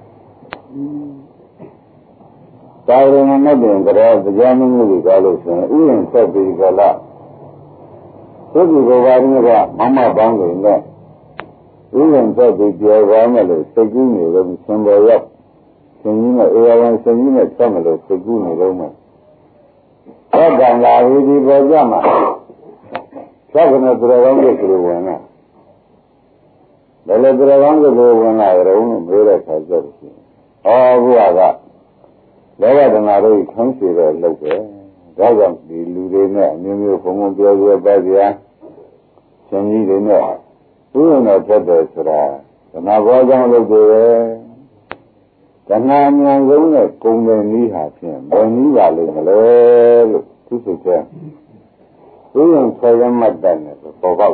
သာရဏနဲ့တင်ကြတဲ့တရားမင်းကြီးတွေကလို့ဆိုရင်ဥယျာဉ်ဆက်ပြီးကြလားသုတိဘဝရင်းကမမပေါင်းနေနဲ့ဥယျာဉ်ဆက်ပြီးပြောပါမယ်လို့စိတ်ကူးနေလို့သင်ပေါ်ရောက်ရှင်ကြီးနဲ့အေဝံရှင်ကြီးနဲ့ဆက်မလို့စိတ်ကူးနေလို့မယ်အဲ့ဒါလာပြီးဒီပေါ်ကြမှာသက္ကနတရားကောင်းတဲ့ကိုဝင်လာဘယ်လိုတရားကောင်းကိုဝင်လာကြတော့မေးတဲ့ခါကျတော့အော်ဘုရားကလောဘတဏှာတို့ခံစီတော့လုပ်တယ်ဒါကြောင့်ဒီလူတွေနဲ့အမျိုးမျိုးဘုံဘုံပြောပြောပါကြရှင်ကြီးတွေနဲ့သူ့နဲ့ဖြစ်တယ်ဆိုတာတဏှာဘောကြောင့်လုပ်တယ်တဏှာဉာဏ်ဆုံးနဲ့ကုံတဲ့နည်းဟာဖြင့်ဘယ်နည်းပါလိမ့်မလဲလို့သူစိတ်ကသူ့ရင်ဆွဲရမှတ်တယ်နဲ့ပေါ်ပေါက်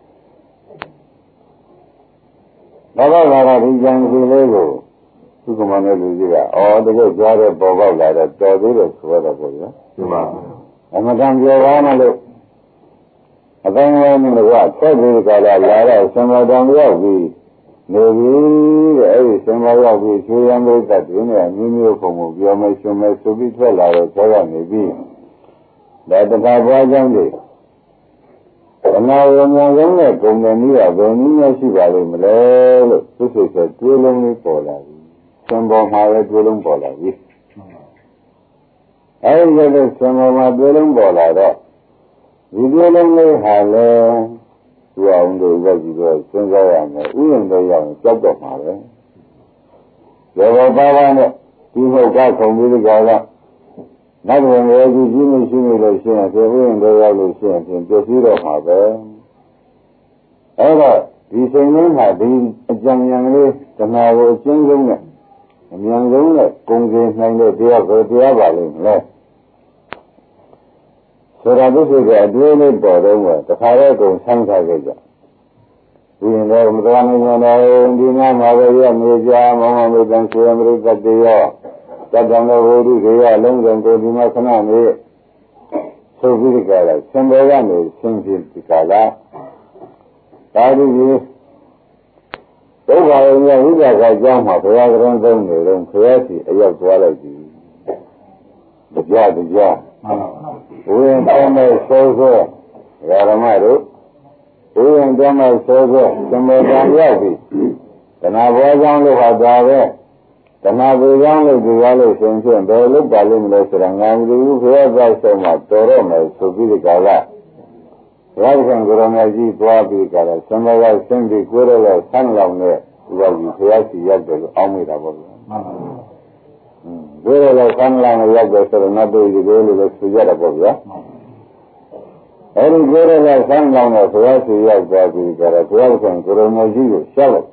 ဘာသာလာတာဒီကြံစီလေးကိုသူကမှလည်းလူကြီးကအော်တကယ်ကြားတဲ့ပေါ်ပေါက်လာတော့တော်သေးတယ်ဆိုတော့ပေါ့ဗျာဒီမှာအမှန်တန်ပြောပါမလို့အတိုင်းဝိုင်းနဲ့ကဆက်ပြီးကြလာလာတော့ဆံတော်တောင်ရောက်ပြီးနေပြီတဲ့အဲ့ဒီဆံတော်ရောက်ပြီးချွေရံမိတ်သက်တွေနဲ့မျိုးမျိုးပုံပုံပြောမယ်ရှင်မယ်ဆိုပြီးထွက်လာတော့ဆက်ကနေပြီးဒါတခါပွားကြောင်းတွေအနာဝဉာဏ်ဆုံးနဲ့ဂုဏ်နဲ့နည်းကဘယ်နည်းများရှိပါလိမ့်မလဲလို့သူစိတ်ဆိုတွေးလုံးလေးပေါ်လာပြီ။သံပေါ်မှာလည်းတွေးလုံးပေါ်လာပြီ။အဲဒီလိုသံပေါ်မှာတွေးလုံးပေါ်လာတော့ဒီတွေးလုံးလေးဟာလည်းသူအောင်တို့ရောက်ပြီးတော့စဉ်းစားရမယ်။ဥယျာဉ်တွေရောက်ရင်ကြောက်တော့မှာပဲ။ရောဘောပါပါနဲ့ဒီဟုတ်ကခုံပြီးကြတော့နောက်တစ်ဝင်လည်းကြီးကြီးမရှိနေလို့ရှိရင်ဒီဥယျာဉ်တွေရောက်လို့ရှိရင်ပြင်ပြည့်စည်တော့မှာပဲအဲ့တော့ဒီစိတ်ရင်းဟာဒီအကြံဉာဏ်လေးတဏှာကိုအကျဉ်းဆုံးနဲ့အမြန်ဆုံးနဲ့ကုံစင်နိုင်တဲ့တရားကိုတရားပါလိမ့်မယ်ဆဆိုတာသူစိတ်ကအတွေးလေးပေါ်တော့တခါတည်းကုန်ဆန်းစားခဲ့ကြဒီရင်တော့မတော်နိုင်ကြတော့ဒီနာမှာပဲရမြေကြမောင်မောင်လေးတန်ဆွေအမရိကတည်းရောတတ်တော်ဝိဓိခေယလုံးစုံကိုဒီမှာခဏနေသုပြီးဒီကလာစံပေကနေဆင်းပြီးဒီကလာဒါဒီကြီးဒုက္ခရဲ့ဝိပဿနာကြောင်းမှာဘုရားကရုံးသုံးနေတော့ဘုရားစီအရောက်သွားလိုက်ပြီတရားတရားဝိရင်တော်မဲ့ဆိုးဆိုးဓမ္မတို့ဝိရင်တော်မဲ့ဆိုးဆိုးသမေတံရောက်ပြီတဏှာဘောကြောင့်လို့ဟာသွားပဲတဏှာဘောကြောင့်လို့ဒီကားလို့ရှင်ဖြင့်ဘယ်လို့ပါလို့မလဲဆိုတာငါမသိဘူးဘုရားသာဆုံးမှာတော်တော့မယ်ဆိုပြီးဒီကလာဘုရားကံကရုဏာကြီးသွားပြီးကြတယ်သံဃာကဆင်းပြီးကိုယ်တော်ဆန်းလောင်တဲ့ဒီကကြီးဘုရားစီရောက်တယ်လို့အောင်းမိတာပေါ့ဗျာမှန်ပါဘူးဘယ်လိုလဲဆန်းလောင်ရောက်တယ်ဆိုတော့နတ်တို့ဒီလိုလိုဆိုကြတာပေါ့ဗျာအဲဒီကိုယ်တော်ဆန်းလောင်တဲ့ဘုရားစီရောက်သွားပြီးကြတယ်ဘုရားကံကရုဏာကြီးကိုရှောက်လိုက်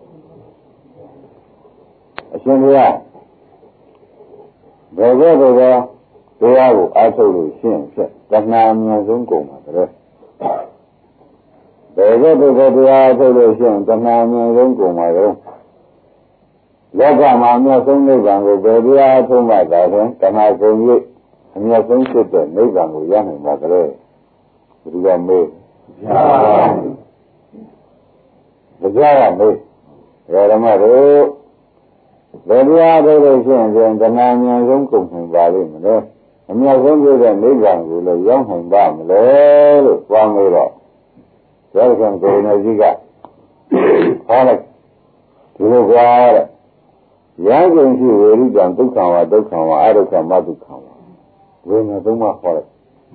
အရှင်ဘုရားဘယ်လိုလဲတရားကိုအားထုတ်လို့ရှင်းဖြစ်တဏှာအမြင့်ဆုံးကုန်ပါတဲ့ဘယ်လိုဘယ်တရားထုတ်လို့ရှိရင်တဏှာအမြင်ဆုံးကုန်ပါရောလောကမှာအမြတ်ဆုံးနိဗ္ဗာန်ကိုဘယ်တရားထုတ်မှသာလဲတဏှာကုန်၍အမြတ်ဆုံးဖြစ်တဲ့နိဗ္ဗာန်ကိုရနိုင်ပါကြလေဘုရားမေးရပါဘူးကြားရမေးဓမ္မတို့ဘယ်တရားထုတ်လို့ရှိရင်တဏှာအမြင်ဆုံးကုန်နိုင်ပါလိမ့်မလဲအမြတ်ဆုံးဖြစ်တဲ့နိဗ္ဗာန်ကိုလည်းရောက်နိုင်ပါမလဲလို့ပြောမေးတော့သောကံကိုယ်နဲ့ကြီးကဟောလိုက်ဒီလိုကွာတဲ့ရာဇုံရှိဝေရိတံဒုက္ခဝါဒုက္ခဝါအဒုက္ခမဒုက္ခဝါဝေငါသုံးပါဟောလိုက်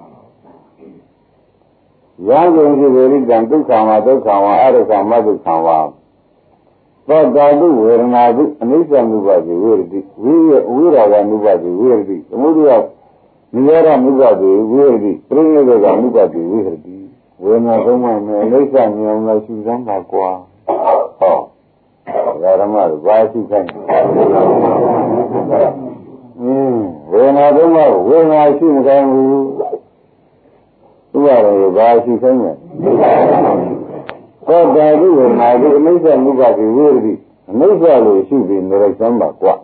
ရာဇုံရှိဝေရိတံဒုက္ခဝါဒုက္ခဝါအဒုက္ခမဒုက္ခဝါသောတာတုဝေဒနာတုအနိစ္စနုပါတိဝေရတိဝိရဝိရာဝနုပါတိဝေရတိသမုဒယနိရောဓနုပါတိဝေရတိပြိဋိနိဒေကနုပါတိဝေရတိဝေနာသုံးပါမယ်အိဋ္ဌမြောင်လို့ရှုစမ်းပါကွာဟောဓမ္မတို့ဘာရှုခိုင်းอืมဝေနာသုံးပါဝေနာရှုမခိုင်းဘူးသူကလည်းဘာရှုခိုင်းလဲသောတာတိဝေနာတိအိဋ္ဌမြုပ်ပါပြီဝေရတိအိဋ္ဌလို့ရှုပြီးနေလိုက်စမ်းပါကွာ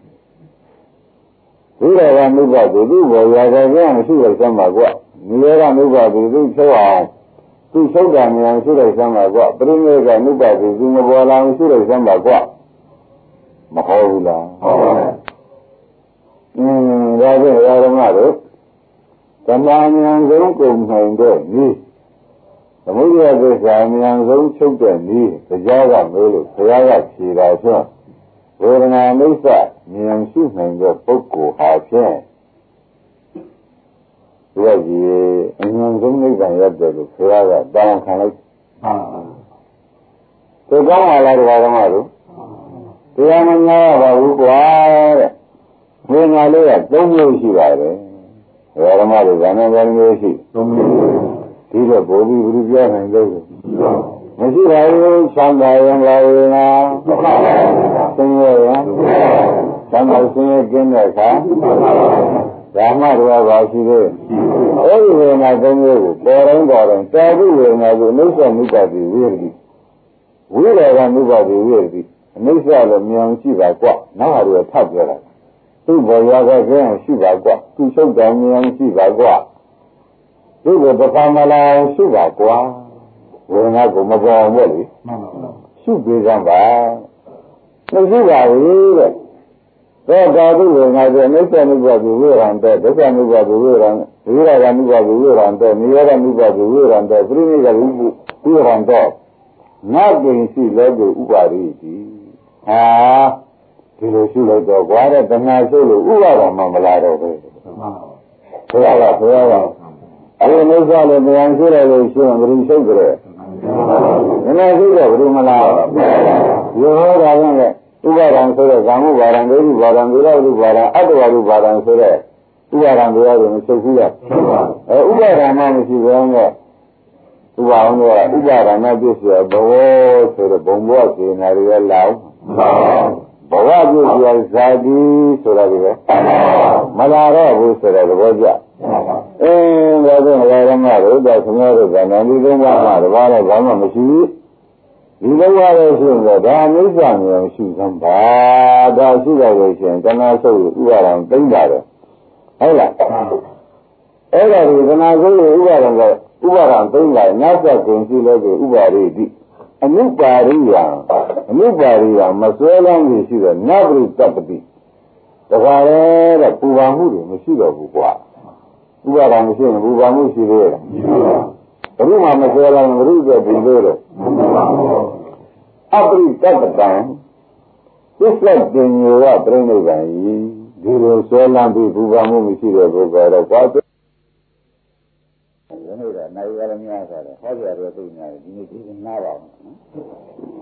ဝိရကမြုပ်ပါပြီသူ့ဘောရာကကရှုလိုက်စမ်းပါကွာနိရောဓမြုပ်ပါပြီသူဖြောအောင်သူသုဒ္ဓမြံရှိလိုက်စမ်းပါကွာပရိမေကနုပါတိသူမပေါ်လာရှိလိုက်စမ်းပါကွာမဟုတ်ဘူးလားဟုတ်ပါဘူးအင်းဒါဖြင့်ဓမ္မတို့သမာဉာဏ်ဆုံးကုန်နိုင်တဲ့ဤသမုဒယသစ္စာဉာဏ်ဆုံးချုပ်တဲ့ဤတရားကမေးလို့ဘုရားကဖြေတာဆိုဝေဒနာမိစ္ဆဉာဏ်ရှိနိုင်တဲ့ပုဂ္ဂိုလ်ဟာဖြင့်ဒီကကြီးအញ្ញံဆုံးနိဗ္ဗာန်ရတယ်လို့ဘုရားကတောင်းခံလိုက်ဟာဒီကောင်းပါလားဒီဓမ္မတို့တရားမညာရပါဘူးကွာတဲ့ဝိညာဉ်လေးကသုံးမျိုးရှိပါတယ်ဓမ္မတို့ဇာနာဘယ်မျိုးရှိသုံးမျိုးဒီတော့ဘုရားဘုရားပြောနိုင်လို့မရှိပါဘူးသံဃာယံလာဝေနာသင်ရရသံဃာဆင်းရဲကျင်းတဲ့အခါဓမ္မတော်ဘာရှိသေးအဲ့ဒီဝေဒနာသုံးမျိုးကိုပေါ်တိုင်းပေါ်တိုင်းတာဝိဝေဒနာကိုနှိစ္စမြုပ်ပါပြီဝိရတိဝိရကမြုပ်ပါပြီဝိရတိအနိစ္စလို့မြင်ရှိပါကွနောက်ဟာတွေထပ်ပြောတာသူ့ဘောရကကျင်းရှိပါကွသူ့ချုပ်တော်မြင်ရှိပါကွသူ့ကိုပကမလာရှိပါကွဝေဒနာကိုမပေါ်ဘူးလေရှုပေးကြပါမရှိပါဘူးတဲ့သောတာတုဝေငါဆိုအိဋ္ဌနုပါတိဝေရံတဲ့ဒုက္ခနုပါတိဝေရံဝိရာဂနုပါတိဝေရံတဲ့နိရောဓနုပါတိဝေရံတဲ့ပြိဋိနိဒဝိရံတဲ့ငါပင်ရှိလဲကိုဥပါရိတိဟာဒီလိုရှိလိုက်တော့ကွာတဲ့တဏှာရှိလို့ဥပါဒမှမလာတော့ဘူးဘုရားကဘုရားကအဲဒီနိစ္စလည်းတရားရှိတယ်လို့ရှိရင်ဘယ်လိုရှိကြလဲတဏှာရှိတော့ဘယ်လိုမလားရောတာကလည်းဥပါဒံဆိုတဲ့ဇာမှုပါဒံဒိဋ္ဌိပါဒံဒိဋ္ဌိပါဒံအတ္တဝါဒပါဒံဆိုတဲ့ဥပါဒံတရားတွေမချုပ်ဘူးလားအဲဥပါဒံမှမရှိဘဲနဲ့ဥပါဒံကဥပါဒံနဲ့ပြည့်စုံဘဝဆိုတဲ့ဘုံဘဝစေနာတွေလည်းလောက်ဘဝပြည့်စုံဇာတိဆိုတာတွေပဲမလာတော့ဘူးဆိုတဲ့သဘောကျအင်းဒါတဲ့ငါရမတို့ဒါသမယောတို့ကနာဒီလုံးဝမှာတပါးတော့ဘာမှမရှိဘူးဒီလိုရလို့ရှိရင်တော့ဒါအနိစ္စမျိုးရှိသမ်းပါဒါရှိရလို့ရှိရင်တဏှာဆုပ်ဥပါဒံသိမ့်ပါတယ်ဟုတ်လားအဲ့ဒါဒီတဏှာဆုပ်ဥပါဒံကဥပါဒံသိမ့်လိုက်နောက်ဆက်ကုန်ရှိလို့ဒီဥပါရိတိအနုပါရိယံအနုပါရိယံမစွဲလမ်းကြီးရှိတဲ့နဗ္ဗရိတပ္ပတိဒါကြရဲတဲ့ပူပါမှုတွေမရှိတော့ဘူးကွာဥပါဒံမရှိရင်ပူပါမှုရှိသေးတယ်ဘုရားမစွဲလမ်းဘုရားဒီလိုတော့အပရိတပ္ပတံသစ္စာပင်ညောပြိဋိဘံဤဒီလိုဆွဲလမ်းပြီးဘူပါမှုမရှိတဲ့ပုဂ္ဂိုလ်တော့ဘာလို့ဒီနေ့ကနိုင်ရများဆိုတော့ဟောကြရတဲ့သိညာဒီနေ့ဒီနားပါဘူးနော်